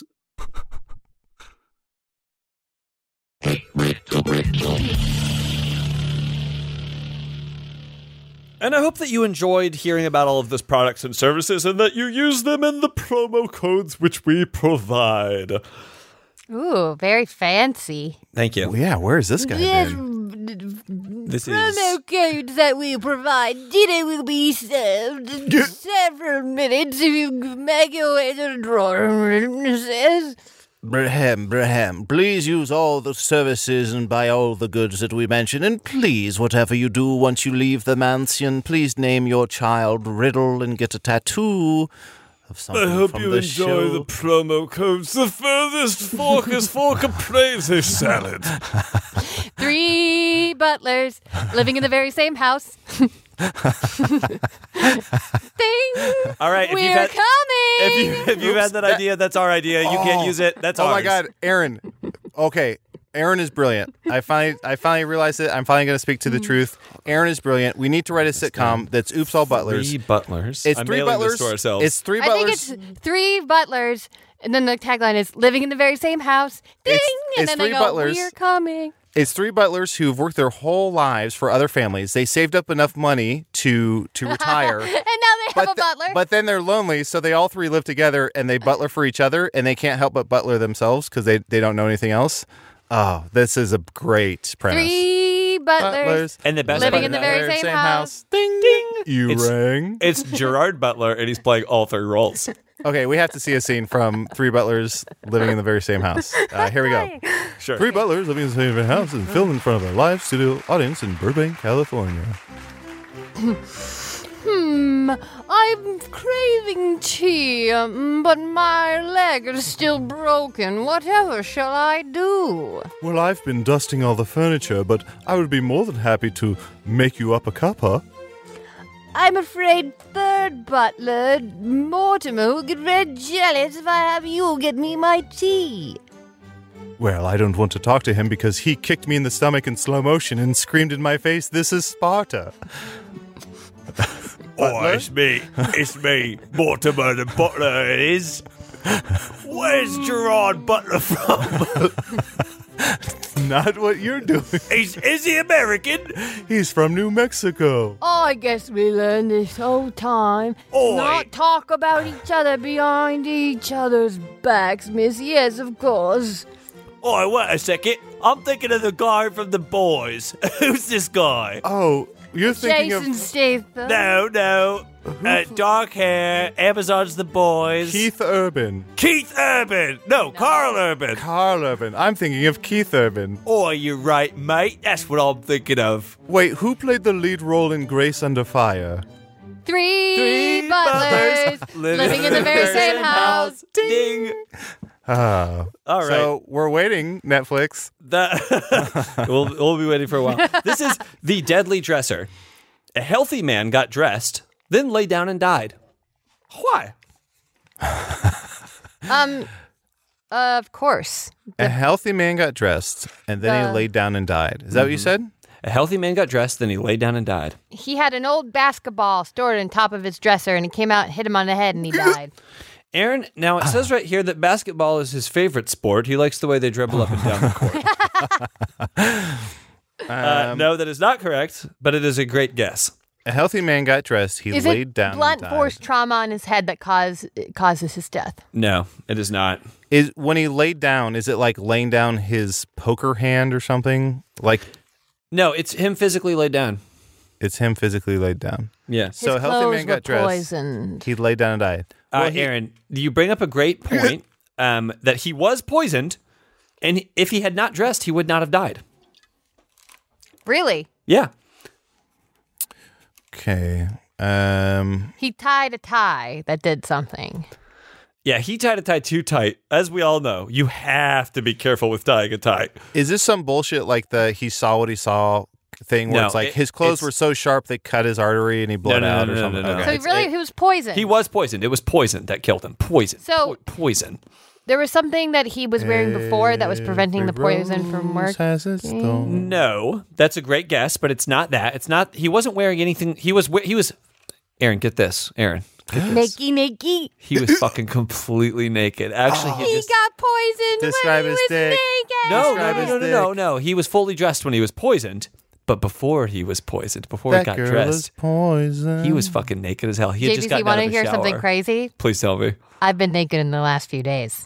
Speaker 4: And I hope that you enjoyed hearing about all of those products and services and that you use them in the promo codes which we provide.
Speaker 5: Ooh, very fancy.
Speaker 4: Thank you.
Speaker 3: Well, yeah, where is this guy
Speaker 7: Yes,
Speaker 3: been?
Speaker 4: This
Speaker 7: promo
Speaker 4: is
Speaker 7: codes that we provide. Dinner will be served in several minutes if you make your way to the drawing room. It says.
Speaker 8: Braham, Braham, please use all the services and buy all the goods that we mention. And please, whatever you do once you leave the mansion, please name your child Riddle and get a tattoo of something
Speaker 4: I hope
Speaker 8: from
Speaker 4: you
Speaker 8: the
Speaker 4: enjoy
Speaker 8: show.
Speaker 4: the promo codes. The furthest fork is for caprese salad.
Speaker 5: Three butlers living in the very same house. They
Speaker 4: All right, if
Speaker 5: We're
Speaker 4: you've had,
Speaker 5: coming.
Speaker 4: if you if you've had that idea, that's our idea. You can't use it. That's
Speaker 3: Oh
Speaker 4: ours.
Speaker 3: my God, Aaron. Okay, Aaron is brilliant. I finally, I finally realized it. I'm finally going to speak to the truth. Aaron is brilliant. We need to write a sitcom that's Oops All Butlers.
Speaker 4: Three butlers.
Speaker 3: It's
Speaker 4: I'm
Speaker 3: three
Speaker 4: mailing
Speaker 3: butlers.
Speaker 4: This to ourselves.
Speaker 3: It's three
Speaker 5: I think
Speaker 3: butlers.
Speaker 5: it's three butlers, and then the tagline is living in the very same house. Ding!
Speaker 3: It's-
Speaker 5: and
Speaker 3: it's
Speaker 5: then
Speaker 3: three
Speaker 5: they go,
Speaker 3: butlers.
Speaker 5: we're coming.
Speaker 3: It's three butlers who've worked their whole lives for other families. They saved up enough money to to retire.
Speaker 5: And now they have a
Speaker 3: th-
Speaker 5: butler.
Speaker 3: but then they're lonely, so they all three live together and they butler for each other, and they can't help but butler themselves because they, they don't know anything else. Oh, this is a great premise.
Speaker 5: Three butlers.
Speaker 4: and the best
Speaker 5: living
Speaker 4: part
Speaker 5: in the
Speaker 4: about
Speaker 5: very
Speaker 4: it-
Speaker 5: same, house.
Speaker 3: Ding ding. You
Speaker 4: It's-
Speaker 3: rang.
Speaker 4: It's Gerard Butler, and he's playing all three roles.
Speaker 3: Okay, we have to see a scene from three butlers living in the very same house. Uh, here we go.
Speaker 4: Sure.
Speaker 3: Three butlers living in the same house and filmed in front of a live studio audience in Burbank, California.
Speaker 7: Hmm, I'm craving tea, um, but my leg is still broken. Whatever shall I do?
Speaker 3: Well, I've been dusting all the furniture, but I would be more than happy to make you up a cuppa.
Speaker 7: I'm afraid third butler, Mortimer, will get very jealous if I have you get me my tea.
Speaker 3: Well, I don't want to talk to him because he kicked me in the stomach in slow motion and screamed in my face, "This is Sparta."
Speaker 4: Oh, it's me. It's me. Mortimer the Butler it is. Where's Gerard Butler from?
Speaker 3: Not what you're doing.
Speaker 4: He's, is he American?
Speaker 3: He's from New Mexico.
Speaker 7: I guess we learned this whole time.
Speaker 4: Oi.
Speaker 7: Not talk about each other behind each other's backs, miss. Yes, of course.
Speaker 4: Oh, wait a second. I'm thinking of the guy from The Boys. Who's this guy?
Speaker 3: Oh, you're thinking
Speaker 7: Jason
Speaker 3: of
Speaker 7: Statham.
Speaker 4: No, no. Uh, dark hair, Amazon's The Boys.
Speaker 3: Keith Urban.
Speaker 4: Keith Urban. No, Carl Urban.
Speaker 3: Carl Urban. I'm thinking of Keith Urban.
Speaker 4: Oh, you're right, mate. That's what I'm thinking of.
Speaker 3: Wait, who played the lead role in Grace Under Fire?
Speaker 5: Three,
Speaker 4: Three
Speaker 5: butlers,
Speaker 4: butlers
Speaker 5: living in the very same house.
Speaker 4: Ding.
Speaker 3: Ah.
Speaker 4: All right.
Speaker 3: So we're waiting, Netflix.
Speaker 4: That we'll, we'll be waiting for a while. This is The Deadly Dresser. A healthy man got dressed, then lay down and died. Why?
Speaker 5: Um, of course.
Speaker 3: A healthy man got dressed, and then he
Speaker 5: The-
Speaker 3: laid down and died. Is that what you said?
Speaker 4: A healthy man got dressed, then he lay down and died.
Speaker 5: He had an old basketball stored on top of his dresser, and he came out and hit him on the head, and he died.
Speaker 4: Aaron, now it says right here that basketball is his favorite sport. He likes the way they dribble up and down the court. uh, no, that is not correct, but it is a great guess.
Speaker 3: A healthy man got dressed. He
Speaker 5: Is
Speaker 3: laid
Speaker 5: it
Speaker 3: down
Speaker 5: blunt
Speaker 3: and died.
Speaker 5: force trauma on his head that cause, causes his death?
Speaker 4: No, it is not.
Speaker 3: Is when he laid down, is it like laying down his poker hand or something? Like
Speaker 4: No, it's him physically laid down.
Speaker 3: it's him physically laid down.
Speaker 4: Yeah.
Speaker 5: His
Speaker 3: So a healthy
Speaker 5: clothes
Speaker 3: man got
Speaker 5: were
Speaker 3: dressed.
Speaker 5: poisoned.
Speaker 3: He laid down and died.
Speaker 4: Uh,
Speaker 3: Well, he-
Speaker 4: Aaron, you bring up a great point um, that he was poisoned, and if he had not dressed, he would not have died.
Speaker 5: Really?
Speaker 4: Yeah.
Speaker 3: Okay. Um.
Speaker 5: He tied a tie that did something.
Speaker 4: Yeah, he tied a tie too tight. As we all know, you have to be careful with tying a tie.
Speaker 3: Is this some bullshit like the he saw what he saw thing where
Speaker 4: No,
Speaker 3: it's like
Speaker 4: it-
Speaker 3: his clothes
Speaker 4: it's-
Speaker 3: were so sharp they cut his artery and he bled
Speaker 4: no,
Speaker 3: out
Speaker 4: no,
Speaker 3: or
Speaker 4: no,
Speaker 3: something?
Speaker 4: no, no,
Speaker 3: Okay.
Speaker 5: So he
Speaker 4: it's-
Speaker 5: really,
Speaker 4: it-
Speaker 5: he was poisoned.
Speaker 4: He was poisoned. It was poison that killed him. Poison.
Speaker 5: So-
Speaker 4: Po- poison.
Speaker 5: There was something that he was wearing before that was preventing the poison from
Speaker 3: Rose
Speaker 5: working.
Speaker 3: has its thorn.
Speaker 4: No, that's a great guess, but it's not that. It's not. He wasn't wearing anything. He was. we- He was. Aaron, get this. Aaron,
Speaker 7: Nakey, nakey.
Speaker 4: he was fucking completely naked. Actually, he
Speaker 7: He
Speaker 4: just.
Speaker 7: got poisoned
Speaker 3: Describe
Speaker 7: when he
Speaker 3: his
Speaker 7: was
Speaker 3: dick.
Speaker 7: naked.
Speaker 4: No, no,
Speaker 3: Describe
Speaker 4: no,
Speaker 3: his
Speaker 4: no, no, no,
Speaker 3: dick.
Speaker 4: no. He was fully dressed when he was poisoned, but before he was poisoned, before he
Speaker 3: That
Speaker 4: got
Speaker 3: girl is
Speaker 4: dressed,
Speaker 3: poison.
Speaker 4: he was fucking naked as hell. He had
Speaker 5: J B
Speaker 4: just
Speaker 5: C,
Speaker 4: gotten
Speaker 5: want
Speaker 4: out
Speaker 5: to
Speaker 4: of the
Speaker 5: hear
Speaker 4: shower.
Speaker 5: something crazy?
Speaker 4: Please tell me.
Speaker 5: I've been naked in the last few days.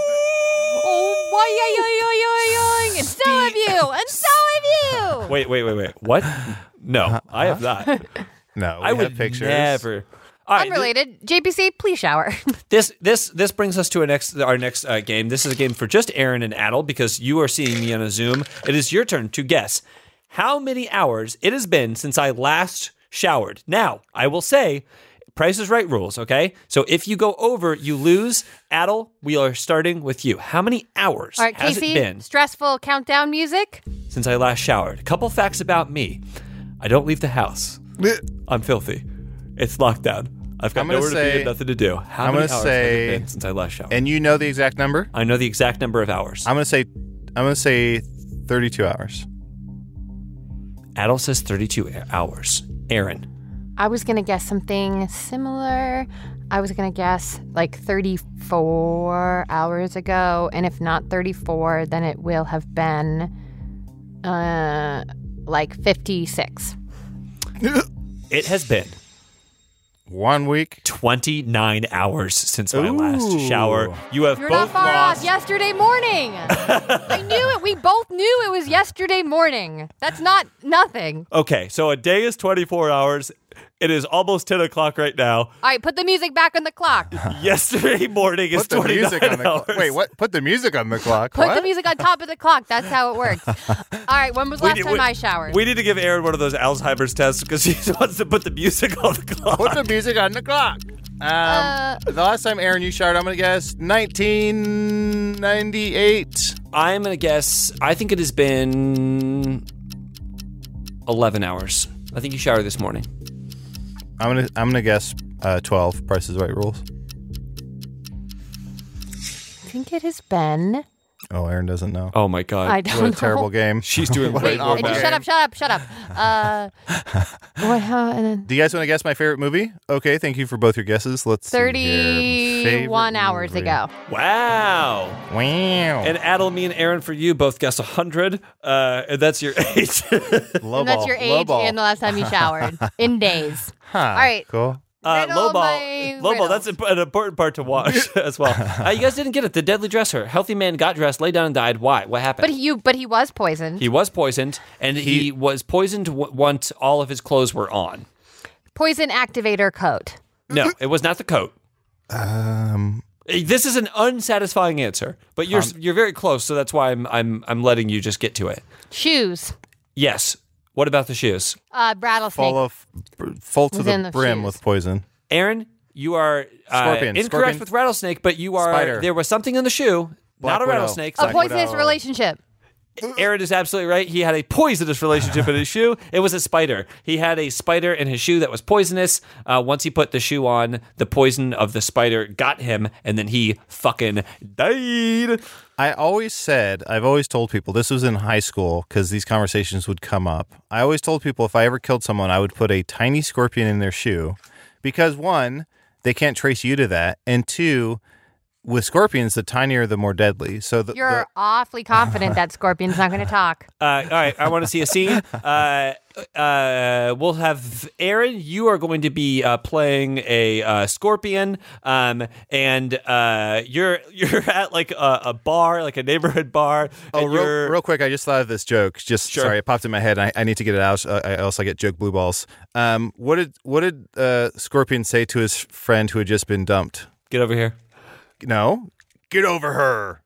Speaker 5: Oh, boy, and so have you, and so have you.
Speaker 4: Wait, wait, wait, wait. What? No, I have not.
Speaker 3: No, we
Speaker 4: I
Speaker 3: have
Speaker 4: would
Speaker 3: pictures.
Speaker 4: never. All right, th-
Speaker 5: Unrelated. J P C, please shower.
Speaker 4: This this this brings us to a next our next uh, game. This is a game for just Aaron and Adel because you are seeing me on a Zoom. It is your turn to guess how many hours it has been since I last showered. Now, I will say, Price is Right rules, okay? So if you go over, you lose. Adel, we are starting with you. How many hours
Speaker 5: All right,
Speaker 4: has
Speaker 5: Casey,
Speaker 4: it been
Speaker 5: stressful countdown music.
Speaker 4: since I last showered? A couple facts about me. I don't leave the house. I'm filthy. It's lockdown. I've got
Speaker 3: I'm gonna
Speaker 4: nowhere
Speaker 3: say-
Speaker 4: to be and nothing to do. How
Speaker 3: I'm
Speaker 4: many
Speaker 3: gonna
Speaker 4: hours
Speaker 3: say-
Speaker 4: have it been since I last showered?
Speaker 3: And you know the exact number?
Speaker 4: I know the exact number of hours.
Speaker 3: I'm gonna say I'm gonna say thirty-two hours.
Speaker 4: Adel says thirty-two hours. Aaron.
Speaker 5: I was going to guess something similar. I was going to guess like thirty-four hours ago. And if not thirty-four, then it will have been uh, like fifty-six.
Speaker 4: It has been
Speaker 3: One week.
Speaker 4: twenty-nine hours since my last
Speaker 3: Ooh.
Speaker 4: shower. You have
Speaker 5: You're
Speaker 4: both
Speaker 5: not far
Speaker 4: lost.
Speaker 5: off. Yesterday morning. I knew it. We both knew it was yesterday morning. That's not nothing.
Speaker 4: Okay, so a day is twenty-four hours. It is almost ten o'clock right now.
Speaker 5: All right, put the music back on the clock.
Speaker 4: Yesterday morning is
Speaker 3: Put the music on
Speaker 4: twenty-nine
Speaker 3: the
Speaker 4: hours.
Speaker 3: clock. Wait, what? Put the music on the clock.
Speaker 5: Put
Speaker 3: what?
Speaker 5: the music on top of the clock. That's how it works. All right, when was the
Speaker 4: We
Speaker 5: last
Speaker 4: need-
Speaker 5: time
Speaker 4: we-
Speaker 5: I showered?
Speaker 4: We need to give Aaron one of those Alzheimer's tests because he wants to put the music on the clock.
Speaker 3: Put the music on the clock. Um,
Speaker 5: Uh,
Speaker 3: the last time Aaron you showered, I'm gonna guess nineteen ninety-eight.
Speaker 4: I'm going to guess, I think it has been eleven hours. I think you showered this morning.
Speaker 3: I'm gonna I'm gonna guess uh, twelve. Price is Right rules.
Speaker 5: I think it has been.
Speaker 3: Oh, Aaron doesn't know.
Speaker 4: Oh my God.
Speaker 5: I don't
Speaker 3: What a
Speaker 5: know.
Speaker 3: terrible game.
Speaker 4: She's doing
Speaker 3: What
Speaker 4: way
Speaker 3: an
Speaker 4: more
Speaker 3: awful
Speaker 5: Hey,
Speaker 4: math.
Speaker 5: shut up! Shut up! Shut up! Uh, what? How? And then
Speaker 3: Do you guys want to guess my favorite movie? Okay, thank you for both your guesses. Let's see here.
Speaker 5: thirty-one
Speaker 3: Favorite
Speaker 5: hours
Speaker 3: movie.
Speaker 5: ago.
Speaker 4: Wow.
Speaker 3: Wow.
Speaker 4: And Adel, me and Aaron for you both guess one hundred. Uh, and that's your age.
Speaker 3: Low
Speaker 5: And that's
Speaker 3: ball,
Speaker 5: your
Speaker 3: low
Speaker 5: age
Speaker 3: ball.
Speaker 5: and the last time you showered in days.
Speaker 3: Huh,
Speaker 5: All right.
Speaker 3: Cool.
Speaker 4: Uh,
Speaker 5: Riddle
Speaker 4: low ball,
Speaker 5: my
Speaker 4: low ball. That's
Speaker 5: riddles.
Speaker 4: imp- an important part to watch as well. Uh, you guys didn't get it. The deadly dresser. Healthy man got dressed, lay down, and died. Why? What happened?
Speaker 5: But he, you, but he was poisoned.
Speaker 4: he was poisoned, and he, was poisoned w- once all of his clothes were on.
Speaker 5: Poison activator coat.
Speaker 4: No, it was not the coat.
Speaker 3: Um,
Speaker 4: This is an unsatisfying answer, but you're you're very close, so that's why I'm I'm I'm letting you just get to it.
Speaker 5: Shoes.
Speaker 4: Yes. What about the shoes,
Speaker 5: Uh, rattlesnake.
Speaker 3: full of full to
Speaker 5: Within
Speaker 3: the
Speaker 5: the
Speaker 3: brim
Speaker 5: shoes.
Speaker 3: with poison.
Speaker 4: Aaron? You are uh,
Speaker 3: Scorpion,
Speaker 4: incorrect
Speaker 3: scorpion.
Speaker 4: with rattlesnake, but you are.
Speaker 3: Spider.
Speaker 4: There was something in the shoe,
Speaker 3: Black
Speaker 4: not a
Speaker 3: Widow.
Speaker 4: rattlesnake.
Speaker 5: a
Speaker 3: Black
Speaker 5: poisonous
Speaker 3: Widow.
Speaker 5: relationship.
Speaker 4: Aaron is absolutely right. He had a poisonous relationship in his shoe. It was a spider. He had a spider in his shoe that was poisonous. Uh, once he put the shoe on, the poison of the spider got him, and then he fucking died.
Speaker 3: I always said, I've always told people, this was in high school because these conversations would come up. I always told people if I ever killed someone, I would put a tiny scorpion in their shoe because one, they can't trace you to that, and two, with scorpions, the tinier, the more deadly. So the,
Speaker 5: You're
Speaker 3: the,
Speaker 5: awfully confident that Scorpion's not going to talk.
Speaker 4: Uh, all right, I want to see a scene. Uh, uh, we'll have Aaron. You are going to be uh, playing a uh, scorpion, um, and uh, you're you're at like a, a bar, like a neighborhood bar.
Speaker 3: oh,
Speaker 4: and
Speaker 3: real,
Speaker 4: you're,
Speaker 3: real quick, I just thought of this joke. Just
Speaker 4: Sure.
Speaker 3: sorry, it popped in my head. I, I need to get it out. Uh, I else I get joke blue balls. Um, what did what did uh, Scorpion say to his friend who had just been dumped?
Speaker 4: Get over here.
Speaker 3: No, get over her.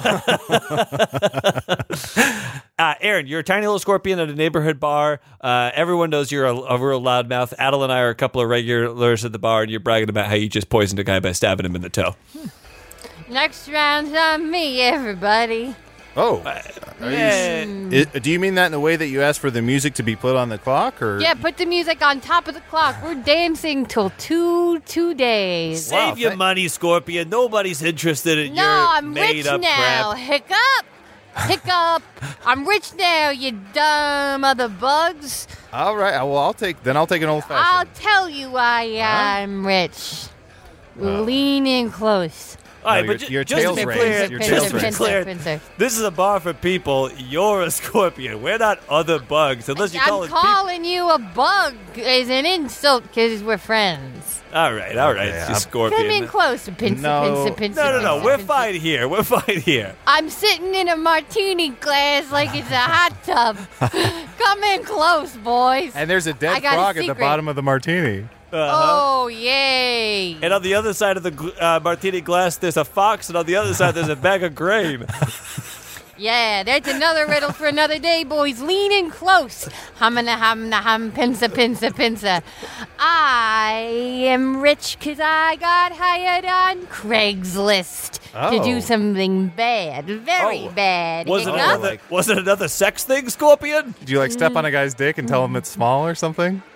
Speaker 4: Uh, Aaron, you're a tiny little scorpion at a neighborhood bar. Uh, everyone knows you're a, a real loudmouth. Adel and I are a couple of regulars at the bar, and you're bragging about how you just poisoned a guy by stabbing him in the toe.
Speaker 7: Next round's on me, everybody.
Speaker 3: Oh, are
Speaker 4: Yeah.
Speaker 3: you, I- do you mean that in the way that you asked for the music to be put on the clock, or
Speaker 5: Yeah, put the music on top of the clock. We're dancing till two two days.
Speaker 4: Save
Speaker 3: Wow,
Speaker 4: your
Speaker 3: thank-
Speaker 4: money, Scorpion. Nobody's interested in
Speaker 5: No,
Speaker 4: your
Speaker 5: I'm rich
Speaker 4: made-up
Speaker 5: now.
Speaker 4: crap.
Speaker 5: Hiccup. Hiccup. I'm rich now, you dumb other bugs.
Speaker 3: All right? Well, I'll take then. I'll take an old
Speaker 5: I'll
Speaker 3: fashioned.
Speaker 5: tell you why I'm rich. Lean in close.
Speaker 4: All right,
Speaker 3: No,
Speaker 4: but
Speaker 3: your-
Speaker 4: ju-
Speaker 3: your
Speaker 4: just to
Speaker 3: tail's
Speaker 4: be
Speaker 3: raised.
Speaker 4: clear,
Speaker 3: Your
Speaker 4: just
Speaker 3: tail's
Speaker 4: to be
Speaker 3: raised.
Speaker 4: clear,
Speaker 5: Pincer.
Speaker 4: this is a bar for people. You're a scorpion. We're not other bugs, unless you call
Speaker 5: I'm
Speaker 4: it people.
Speaker 5: calling you a bug as an insult because we're friends.
Speaker 4: All right, all right,
Speaker 3: Okay,
Speaker 4: you
Speaker 3: I'm-
Speaker 4: scorpion.
Speaker 5: Come in close, pincer,
Speaker 3: No.
Speaker 5: pincer, pincer.
Speaker 4: No, no, no.
Speaker 5: pincer,
Speaker 4: We're
Speaker 5: pincer.
Speaker 4: fine here. We're fine here.
Speaker 5: I'm sitting in a martini glass like it's a hot tub. Come in close, boys.
Speaker 3: And there's a
Speaker 5: I
Speaker 3: dead
Speaker 5: got a
Speaker 3: frog at the
Speaker 5: secret.
Speaker 3: bottom of the martini.
Speaker 5: Oh, yay.
Speaker 4: And on the other side of the gl- uh, martini glass, there's a fox, and on the other side, there's a bag of grain.
Speaker 5: Yeah, that's another riddle for another day, boys. Lean in close. Humna humna hum, pinsa pinsa pinsa. I am rich because I got hired on Craigslist to
Speaker 3: Oh.
Speaker 5: do something bad, very
Speaker 4: Oh.
Speaker 5: bad.
Speaker 4: Was it
Speaker 5: Hiccup?
Speaker 4: another? Was it another sex thing, Scorpion?
Speaker 3: Do you like step on a guy's dick and tell him it's small or something?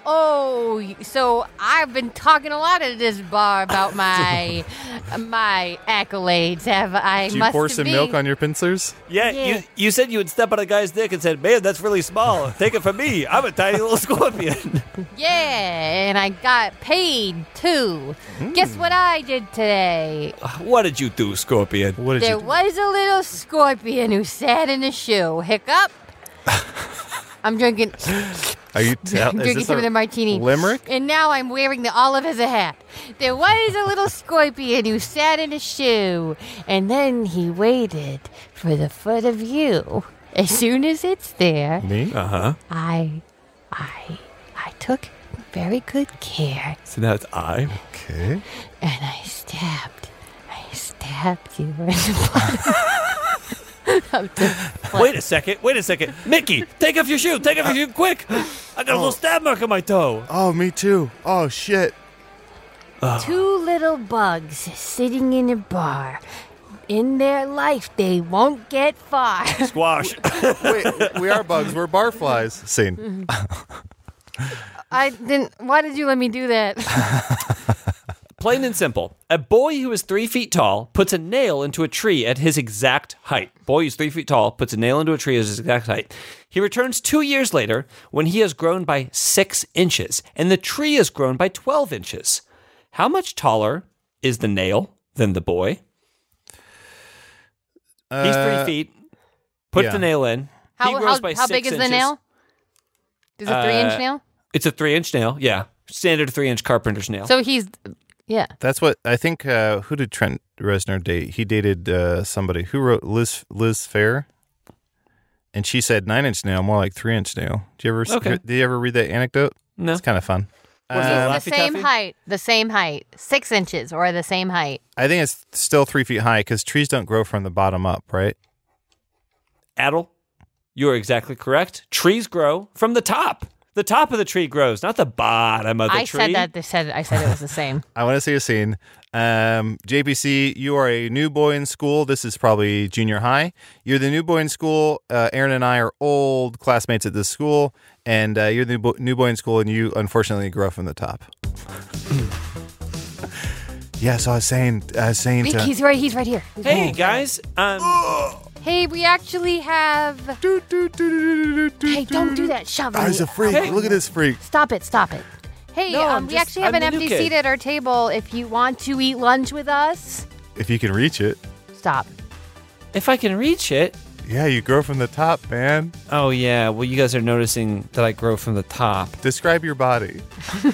Speaker 5: Oh, so I've been talking a lot at this bar about my my accolades. Have I?
Speaker 3: Did you
Speaker 5: must
Speaker 3: pour some
Speaker 5: be.
Speaker 3: milk on your pincers?
Speaker 4: Yeah,
Speaker 5: Yeah.
Speaker 4: You, you said you would step on a guy's dick and said, man, that's really small. Take it from me. I'm a tiny little scorpion.
Speaker 5: Yeah, and I got paid too. Guess what I did today?
Speaker 4: What did you do, Scorpion?
Speaker 3: What did
Speaker 5: There
Speaker 3: you?
Speaker 5: was a little scorpion who sat in a shoe. Hiccup. I'm drinking.
Speaker 3: Are you
Speaker 5: I'm
Speaker 3: tell- is
Speaker 5: drinking
Speaker 3: this
Speaker 5: some of
Speaker 3: a
Speaker 5: the martini.
Speaker 3: limerick?
Speaker 5: And now I'm wearing the olive as a hat. There was a little scorpion who sat in a shoe, and then he waited for the foot of you. As soon as it's there,
Speaker 3: Me?
Speaker 4: Uh huh.
Speaker 5: I, I, I took very good care,
Speaker 4: So now it's I.
Speaker 3: Okay.
Speaker 5: and I stabbed, I stabbed you in the bottom of the foot.
Speaker 4: Wait a second. Wait a second. Mickey, take off your shoe. Take off your shoe quick. I got a little stab mark on my toe.
Speaker 3: Oh, me too. Oh shit.
Speaker 5: Two little bugs sitting in a bar. In their life, they won't get far.
Speaker 4: Squash.
Speaker 3: Wait, we are bugs. We're barflies. Scene.
Speaker 5: I didn't. Why did you let me do that?
Speaker 4: Plain and simple. A boy who is three feet tall puts a nail into a tree at his exact height. Boy who's three feet tall puts a nail into a tree at his exact height. He returns two years later when he has grown by six inches, and the tree has grown by twelve inches. How much taller is the nail than the boy? He's three
Speaker 3: Uh,
Speaker 4: feet. Puts
Speaker 3: yeah.
Speaker 4: the nail in.
Speaker 5: How,
Speaker 4: he grows
Speaker 5: how,
Speaker 4: by
Speaker 5: how
Speaker 4: six
Speaker 5: big is
Speaker 4: inches.
Speaker 5: the nail? Is it a three inch
Speaker 4: Uh,
Speaker 5: nail?
Speaker 4: It's a three-inch nail. Yeah, standard three-inch carpenter's nail.
Speaker 5: So he's, yeah.
Speaker 3: That's what I think. Uh, who did Trent Reznor date? He dated uh, somebody who wrote Liz Liz Fair, and she said nine inch nail, more like three inch nail. Did you ever?
Speaker 4: Okay.
Speaker 3: Did you ever read that anecdote?
Speaker 4: no.
Speaker 3: It's kind of fun.
Speaker 4: Was it
Speaker 3: Um,
Speaker 4: a
Speaker 5: the
Speaker 4: Laffy
Speaker 5: same
Speaker 4: Taffy?
Speaker 5: height. The same height. Six inches or the same height.
Speaker 3: I think it's still three feet high because trees don't grow from the bottom up, right?
Speaker 4: Adel, you are exactly correct. Trees grow from the top. The top of the tree grows, not the bottom of the
Speaker 5: I
Speaker 4: tree.
Speaker 5: said that. They said I said it was the same.
Speaker 3: I want to see a scene. Um, J P C, you are a new boy in school. This is probably junior high. You're the new boy in school. Uh, Aaron and I are old classmates at this school, and uh, you're the new, bo- new boy in school, and you unfortunately grow from the top. Yeah, so I was saying, I was saying
Speaker 5: Rick,
Speaker 3: to.
Speaker 5: he's right. He's right here.
Speaker 4: Hey guys, um,
Speaker 5: Hey, we actually have. Hey, don't do that. Shove
Speaker 3: Oh, he's
Speaker 5: it.
Speaker 3: a freak.
Speaker 4: Hey.
Speaker 3: Look at this freak.
Speaker 5: Stop it. Stop it. Hey,
Speaker 4: No,
Speaker 5: um,
Speaker 4: I'm
Speaker 5: we
Speaker 4: just-
Speaker 5: actually have
Speaker 4: I'm
Speaker 5: an
Speaker 4: the new
Speaker 5: empty
Speaker 4: kid.
Speaker 5: seat at our table. If you want to eat lunch with us,
Speaker 3: If you can reach it.
Speaker 5: stop.
Speaker 4: if I can reach it.
Speaker 3: Yeah, you grow from the top, man.
Speaker 4: Oh yeah, well you guys are noticing that I grow from the top.
Speaker 3: Describe your body.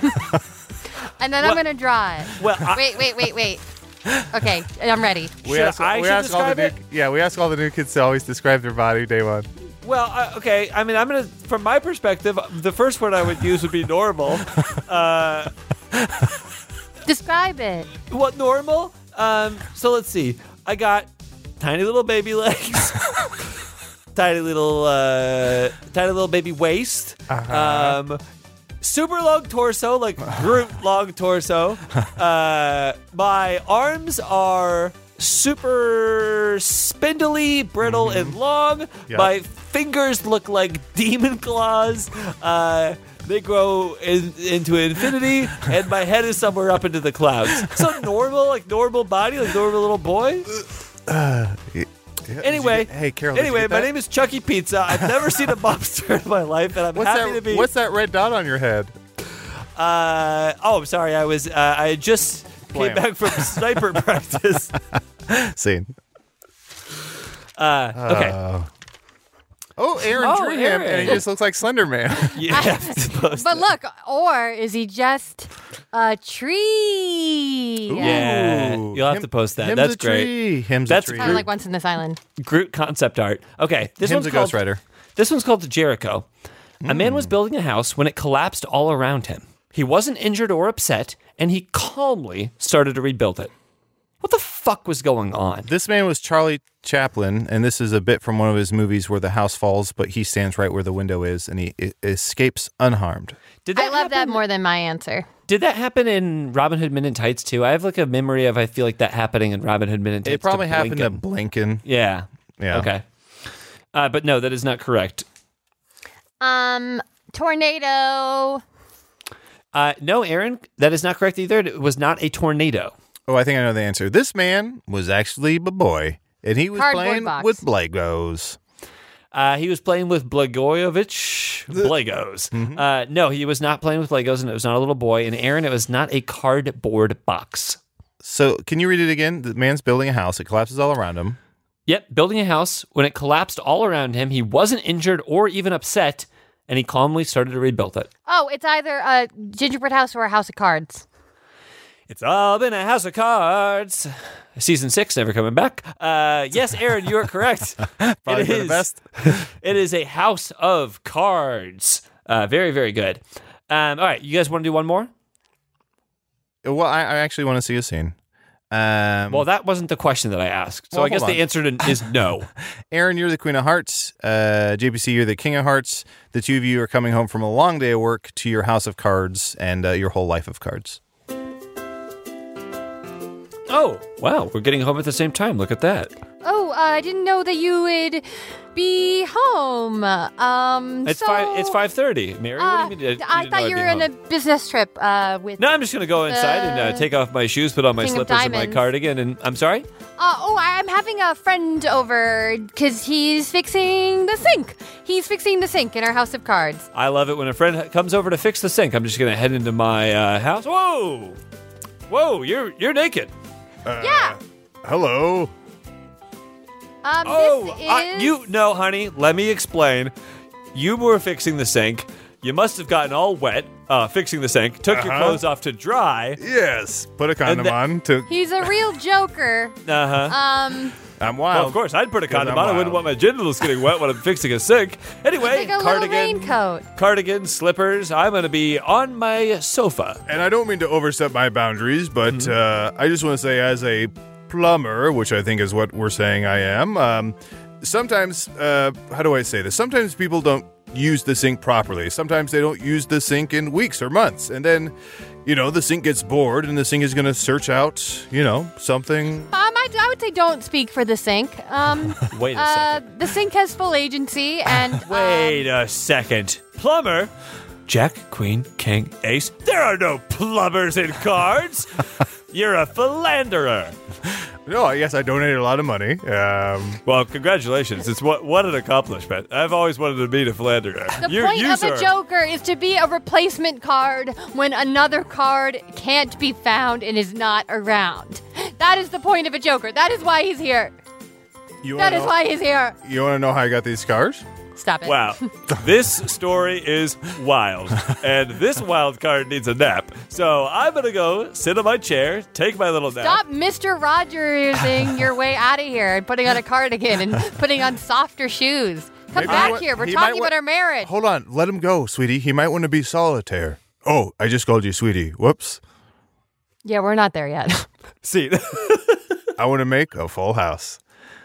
Speaker 5: And then
Speaker 4: What-
Speaker 5: I'm gonna draw it.
Speaker 4: Well, I,
Speaker 5: Wait, wait, wait, wait. Okay, I'm ready.
Speaker 3: We
Speaker 4: Should
Speaker 3: ask,
Speaker 4: I
Speaker 3: we
Speaker 4: should
Speaker 3: ask all the
Speaker 4: describe
Speaker 3: new, Yeah, we ask all the new kids to always describe their body day one.
Speaker 4: well, uh, okay. I mean, I'm gonna. From my perspective, the first word I would use would be normal. Uh,
Speaker 5: Describe it.
Speaker 4: what normal? Um, so let's see. I got tiny little baby legs, tiny little, uh, tiny little baby waist, um, super long torso, like Groot long torso. Uh, my arms are super spindly, brittle, and long.
Speaker 3: Yep.
Speaker 4: My fingers look like demon claws. Uh, they grow in, into infinity, and my head is somewhere up into the clouds. So normal, like normal body, like normal little boy.
Speaker 3: Yeah,
Speaker 4: Anyway,
Speaker 3: did you get- hey, Carol. did you
Speaker 4: Anyway,
Speaker 3: get
Speaker 4: my
Speaker 3: that?
Speaker 4: name is Chucky Pizza. I've never seen a mobster in my life, and I'm
Speaker 3: What's
Speaker 4: happy
Speaker 3: that?
Speaker 4: to be.
Speaker 3: What's that red dot on your head?
Speaker 4: Uh, oh, I'm sorry. I was. Uh, I had just
Speaker 3: Blam.
Speaker 4: came back from sniper practice.
Speaker 3: Scene.
Speaker 4: Uh, okay.
Speaker 3: Uh, oh, Aaron
Speaker 4: Oh,
Speaker 3: drew him, and
Speaker 4: Aaron.
Speaker 3: he just looks like Slender Man.
Speaker 4: You have to post
Speaker 5: But
Speaker 4: it.
Speaker 5: look, or is he just a tree?
Speaker 4: Yeah,
Speaker 3: Ooh.
Speaker 4: you'll have
Speaker 3: Him-
Speaker 4: to post that.
Speaker 3: Him's
Speaker 4: That's
Speaker 3: a
Speaker 4: great.
Speaker 3: tree. Him's
Speaker 4: That's
Speaker 3: a tree.
Speaker 5: Kind of like Once in This Island.
Speaker 4: Groot concept art. Okay, this
Speaker 3: Him's
Speaker 4: one's
Speaker 3: a
Speaker 4: called,
Speaker 3: ghostwriter.
Speaker 4: This one's called Jericho. A man
Speaker 3: Hmm.
Speaker 4: was building a house when it collapsed all around him. He wasn't injured or upset, and he calmly started to rebuild it. What the fuck was going on?
Speaker 3: This man was Charlie Chaplin, and this is a bit from one of his movies where the house falls, but he stands right where the window is, and he e- escapes unharmed.
Speaker 4: Did
Speaker 5: I love that
Speaker 4: happen-
Speaker 5: more than my answer.
Speaker 4: Did that happen in Robin Hood Men in Tights too? I have like a memory of I feel like that happening in Robin Hood Men in Tights.
Speaker 3: It probably
Speaker 4: to
Speaker 3: happened to
Speaker 4: Blinken.
Speaker 3: Blinken.
Speaker 4: Yeah.
Speaker 3: Yeah.
Speaker 4: Okay. Uh, but no, that is not correct.
Speaker 5: Um, tornado.
Speaker 4: Uh, no, Aaron, that is not correct either. It was not a tornado.
Speaker 3: Oh, I think I know the answer. This man was actually a boy, and he was
Speaker 5: Cardboard
Speaker 3: playing
Speaker 5: box.
Speaker 3: with Legos.
Speaker 4: Uh, he was playing with Blagojevich Legos.
Speaker 3: Mm-hmm.
Speaker 4: Uh, no, he was not playing with Legos, and it was not a little boy. And Aaron, it was not a cardboard box.
Speaker 3: So, can you read it again? The man's building a house. It collapses all around him.
Speaker 4: Yep, building a house. When it collapsed all around him, he wasn't injured or even upset, and he calmly started to rebuild it.
Speaker 5: Oh, it's either a gingerbread house or a house of cards.
Speaker 4: It's all been a house of cards. Season six never coming back. Uh, yes, Aaron, you are correct.
Speaker 3: Probably
Speaker 4: It
Speaker 3: for the
Speaker 4: is.
Speaker 3: best.
Speaker 4: It is a house of cards. Uh, very, very good. Um, all right, you guys want to do one more?
Speaker 3: Well, I, I actually want to see a scene. Um,
Speaker 4: Well, that wasn't the question that I asked. So
Speaker 3: Well,
Speaker 4: I guess
Speaker 3: hold
Speaker 4: the
Speaker 3: on.
Speaker 4: answer to, is no.
Speaker 3: Aaron, you're the Queen of Hearts. Uh, J P C, you're the King of Hearts. The two of you are coming home from a long day of work to your house of cards and uh, your whole life of cards.
Speaker 4: Oh, wow, we're getting home at the same time. Look at that.
Speaker 5: Oh, uh, I didn't know that you would be home. Um,
Speaker 4: It's
Speaker 5: so,
Speaker 4: five. It's five thirty. Mary,
Speaker 5: Uh,
Speaker 4: what do you mean?
Speaker 5: I thought you were in a business trip uh, with.
Speaker 4: No, I'm just gonna go inside and uh,
Speaker 5: Uh,
Speaker 4: take off my shoes, put on my
Speaker 5: King of
Speaker 4: slippers and my
Speaker 5: Diamonds.
Speaker 4: cardigan, and I'm sorry.
Speaker 5: Uh, oh, I'm having a friend over because he's fixing the sink. He's fixing the sink in our house of cards.
Speaker 4: I love it when a friend comes over to fix the sink. I'm just gonna head into my uh, house. Whoa, whoa, you're you're naked.
Speaker 5: yeah.
Speaker 3: Hello.
Speaker 5: Um,
Speaker 4: Oh,
Speaker 5: this is.
Speaker 4: I, you no, honey. Let me explain. You were fixing the sink. You must have gotten all wet uh, fixing the sink. Took your
Speaker 3: Uh-huh.
Speaker 4: clothes off to dry.
Speaker 3: Yes. Put a condom
Speaker 4: the-
Speaker 3: on. To,
Speaker 5: He's a real joker.
Speaker 4: Uh huh.
Speaker 5: Um,
Speaker 3: I'm
Speaker 4: Well,
Speaker 3: wild.
Speaker 4: of course, I'd put a
Speaker 3: 'Cause
Speaker 4: condom
Speaker 3: I'm
Speaker 4: on. I wouldn't
Speaker 3: wild.
Speaker 4: want my genitals getting wet when I'm fixing a sink. Anyway,
Speaker 5: like a little
Speaker 4: cardigan,
Speaker 5: raincoat.
Speaker 4: cardigan, slippers. I'm going to be on my sofa.
Speaker 3: And I don't mean to overstep my boundaries, but
Speaker 4: Mm-hmm.
Speaker 3: uh, I just want to say, as a plumber, which I think is what we're saying I am, um, sometimes, uh, how do I say this? Sometimes people don't use the sink properly. Sometimes they don't use the sink in weeks or months. And then, you know, the sink gets bored and the sink is going to search out, you know, something.
Speaker 5: Um, I, I would say don't speak for the sink. Um,
Speaker 4: Wait a
Speaker 5: uh,
Speaker 4: second.
Speaker 5: the sink has full agency, and um,
Speaker 4: Wait a second. Plumber? Jack, Queen, King, Ace. There are no plumbers in cards. You're a philanderer.
Speaker 3: No, I guess I donated a lot of money. Um,
Speaker 4: Well, congratulations. It's what what an accomplishment. I've always wanted to be a philanderer.
Speaker 5: The
Speaker 4: You-
Speaker 5: point
Speaker 4: you,
Speaker 5: of
Speaker 4: sir.
Speaker 5: a joker is to be a replacement card when another card can't be found and is not around. That is the point of a joker. That is why he's here.
Speaker 3: you
Speaker 5: That
Speaker 3: wanna
Speaker 5: is
Speaker 3: know,
Speaker 5: why he's here.
Speaker 3: You want to know how I got these scars?
Speaker 5: Stop it.
Speaker 4: Wow. This story is wild. And this wild card needs a nap. So I'm going to go sit on my chair, take my little nap.
Speaker 5: Stop Mister Rogersing your way out of here and putting on a cardigan and putting on softer shoes. Come
Speaker 3: Maybe
Speaker 5: back
Speaker 3: he wa-
Speaker 5: here. We're
Speaker 3: he
Speaker 5: talking
Speaker 3: might wa-
Speaker 5: about our marriage.
Speaker 3: Hold on. Let him go, sweetie. He might want to be solitaire. Oh, I just called you sweetie. Whoops.
Speaker 5: Yeah, we're not there yet.
Speaker 4: See.
Speaker 3: I want to make a full house.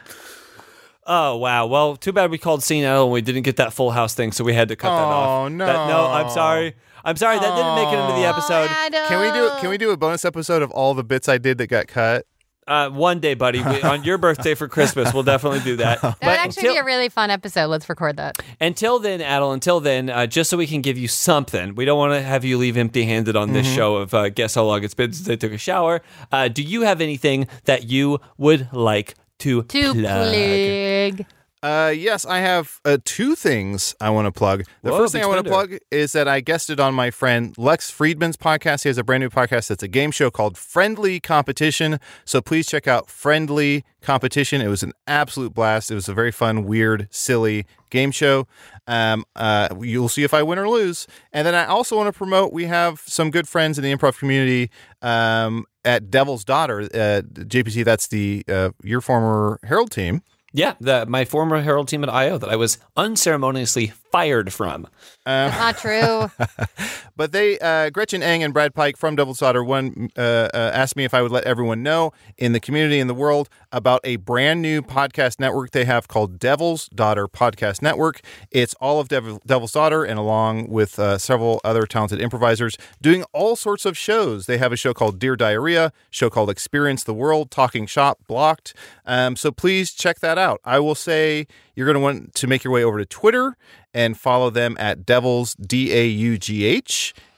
Speaker 4: Oh, wow. Well, too bad we called Scene L and we didn't get that full house thing, so we had to cut that off.
Speaker 3: Oh, no.
Speaker 4: That- no, I'm sorry. I'm sorry. That didn't make it into the episode.
Speaker 3: Can we do Can we do a bonus episode of all the bits I did that got cut?
Speaker 4: Uh, one day, buddy. We, on your birthday for Christmas, we'll definitely do that.
Speaker 5: That would
Speaker 4: But
Speaker 5: actually
Speaker 4: until,
Speaker 5: be a really fun episode. Let's record that.
Speaker 4: until then, Adel, until then, uh, just so we can give you something, we don't want to have you leave empty-handed on this show of uh, guess how long it's been since I took a shower. Uh, do you have anything that you would like to,
Speaker 5: To
Speaker 4: plug?
Speaker 5: plug.
Speaker 3: Uh, yes, I have uh, two things I want to plug. The
Speaker 4: Whoa,
Speaker 3: first thing I want to
Speaker 4: Betwinder.
Speaker 3: plug is that I guested on my friend Lex Friedman's podcast. He has a brand new podcast that's a game show called Friendly Competition. So please check out Friendly Competition. It was an absolute blast. It was a very fun, weird, silly game show. Um, uh, you'll see if I win or lose. And then I also want to promote, we have some good friends in the improv community um, at Devil's Daughter. Uh, J P C, that's the uh, your former Herald team.
Speaker 4: Yeah, the, my former Herald team at I O that I was unceremoniously fired from.
Speaker 5: That's not true.
Speaker 3: But they, uh, Gretchen Eng and Brad Pike from Devil's Daughter One, uh, uh, asked me if I would let everyone know in the community in the world about a brand new podcast network they have called Devil's Daughter Podcast Network. It's all of Devil, Devil's Daughter, and along with uh, several other talented improvisers, doing all sorts of shows. They have a show called Dear Diarrhea, a show called Experience the World, Talking Shop, Blocked. Um, so please check that out. I will say you're going to want to make your way over to Twitter and follow them at Devils, D A U G H.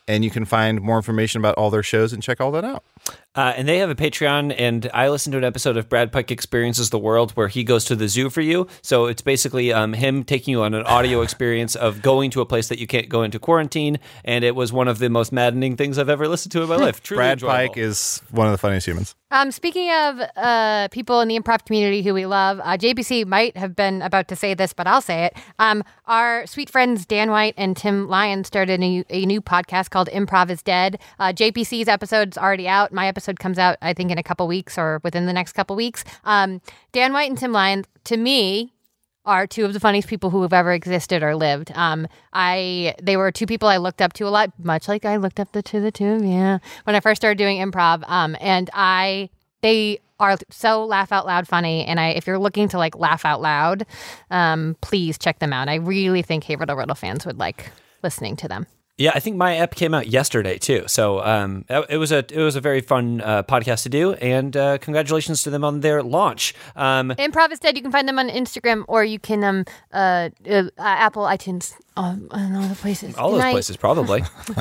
Speaker 3: and you can find more information about all their shows and check all that out.
Speaker 4: Uh, and they have a Patreon, and I listened to an episode of Brad Pike Experiences the World where he goes to the zoo for you. So it's basically um, him taking you on an audio experience of going to a place that you can't go into quarantine, and it was one of the most maddening things I've ever listened to in my life. Truly
Speaker 3: Brad
Speaker 4: enjoyable.
Speaker 3: Pike is one of the funniest humans.
Speaker 5: Um, speaking of uh, people in the improv community who we love, uh, J P C might have been about to say this, but I'll say it. Um, our sweet friends Dan White and Tim Lyon started a, a new podcast called Improv is Dead. Uh, J P C's episode's already out. My episode comes out, I think, in a couple weeks or within the next couple weeks. Um, Dan White and Tim Lyon, to me, are two of the funniest people who have ever existed or lived. Um, I they were two people I looked up to a lot, much like I looked up the, to the two of you when I first started doing improv. Um, and I they are so laugh out loud funny. And I if you're looking to like laugh out loud, um, please check them out. I really think Hey Riddle Riddle fans would like listening to them.
Speaker 4: Yeah, I think my ep came out yesterday too, so um, it was a it was a very fun uh, podcast to do, and uh, congratulations to them on their launch. Um,
Speaker 5: Improv is Dead. You can find them on Instagram, or you can um uh, uh Apple, iTunes, um, and all the places.
Speaker 4: all
Speaker 5: Good
Speaker 4: those
Speaker 5: night.
Speaker 4: places probably.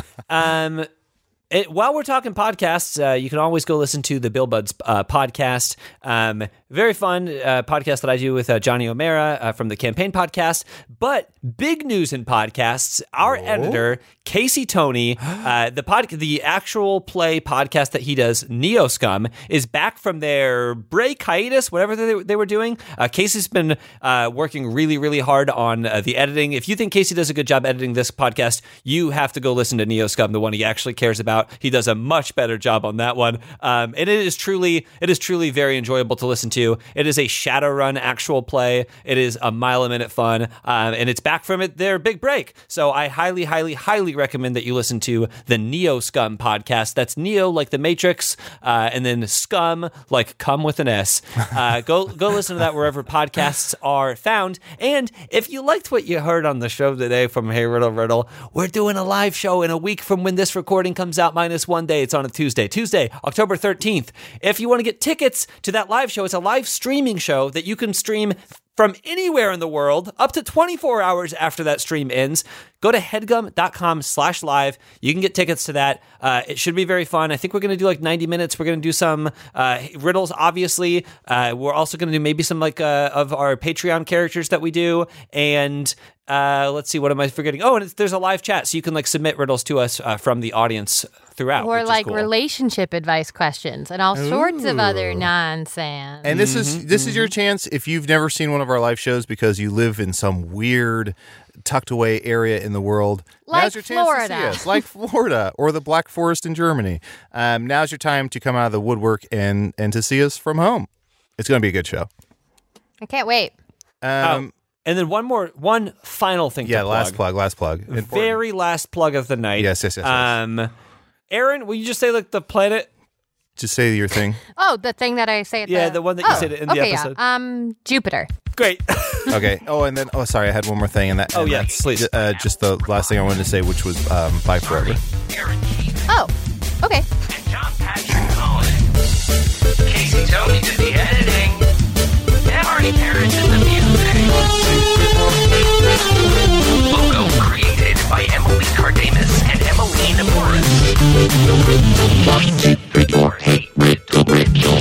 Speaker 4: um, it, while we're talking podcasts, uh, you can always go listen to the Bill Buds uh, podcast. Um, very fun uh, podcast that I do with uh, Johnny O'Mara uh, from the Campaign Podcast. But big news in podcasts, our editor, Casey Toney, uh, the pod, the actual play podcast that he does, Neo Scum, is back from their break hiatus, whatever they, they were doing. Uh, Casey's been uh, working really, really hard on uh, the editing. If you think Casey does a good job editing this podcast, you have to go listen to Neo Scum, the one he actually cares about. He does a much better job on that one. Um, and it is truly, it is truly very enjoyable to listen to. It is a Shadowrun actual play. It is a mile a minute fun. Um, and it's back from it, their big break. So I highly, highly, highly recommend that you listen to the Neo Scum podcast. That's Neo like the Matrix, uh, and then Scum like come with an S. Uh, go go listen to that wherever podcasts are found. And if you liked what you heard on the show today from Hey Riddle Riddle, we're doing a live show in a week from when this recording comes out, minus one day. It's on a Tuesday. Tuesday, October thirteenth. If you want to get tickets to that live show, it's a live streaming show that you can stream from anywhere in the world, up to twenty-four hours after that stream ends. Go to headgum.com slash live. You can get tickets to that. Uh, it should be very fun. I think we're going to do like ninety minutes. We're going to do some uh, riddles, obviously. Uh, we're also going to do maybe some like uh, of our Patreon characters that we do. And uh, let's see, what am I forgetting? Oh, and it's, there's a live chat, so you can like submit riddles to us uh, from the audience throughout.
Speaker 5: Or
Speaker 4: which is
Speaker 5: like
Speaker 4: cool.
Speaker 5: relationship advice questions and all sorts of other nonsense.
Speaker 3: And this is this is your chance if you've never seen one of our live shows because you live in some weird tucked away area in the world.
Speaker 5: Like
Speaker 3: now's your chance
Speaker 5: Florida.
Speaker 3: to see us, like Florida or the Black Forest in Germany. Um, now's your time to come out of the woodwork and and to see us from home. It's going to be a good show.
Speaker 5: I can't wait.
Speaker 3: Um,
Speaker 4: Oh, and then one more, one final thing.
Speaker 3: yeah,
Speaker 4: to
Speaker 3: last plug, last plug. Important.
Speaker 4: Very last plug of the night.
Speaker 3: Yes, yes, yes, yes.
Speaker 4: Um, Aaron, will you just say like the planet?
Speaker 3: Just say your thing.
Speaker 5: Oh, the thing that I say at
Speaker 4: Yeah,
Speaker 5: the...
Speaker 4: the one that you
Speaker 5: oh,
Speaker 4: said in the
Speaker 5: okay,
Speaker 4: episode.
Speaker 5: Yeah. Um, Jupiter.
Speaker 4: Great.
Speaker 3: Okay. Oh, and then oh, sorry, I had one more thing, and that.
Speaker 4: Oh,
Speaker 3: and
Speaker 4: yeah,
Speaker 3: that's,
Speaker 4: please.
Speaker 3: Uh, just the last thing I wanted to say, which was um, bye forever.
Speaker 5: Oh, okay.
Speaker 9: John Patrick Cohen. Casey Toney did the editing. And Marty Parrish did the music. Logo created by Emily Cardamus and Emily Morris. Hey, Riddle, Riddle.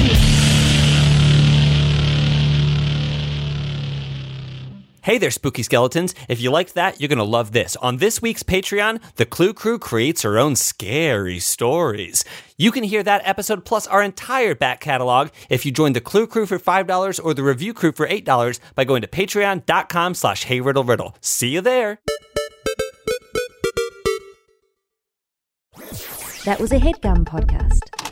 Speaker 4: Hey there, spooky skeletons. If you liked that, you're going to love this. On this week's Patreon, the Clue Crew creates her own scary stories. You can hear that episode plus our entire back catalog if you join the Clue Crew for five dollars or the Review Crew for eight dollars by going to patreon.com slash heyriddleriddle. See you there.
Speaker 10: That was a HeadGum podcast.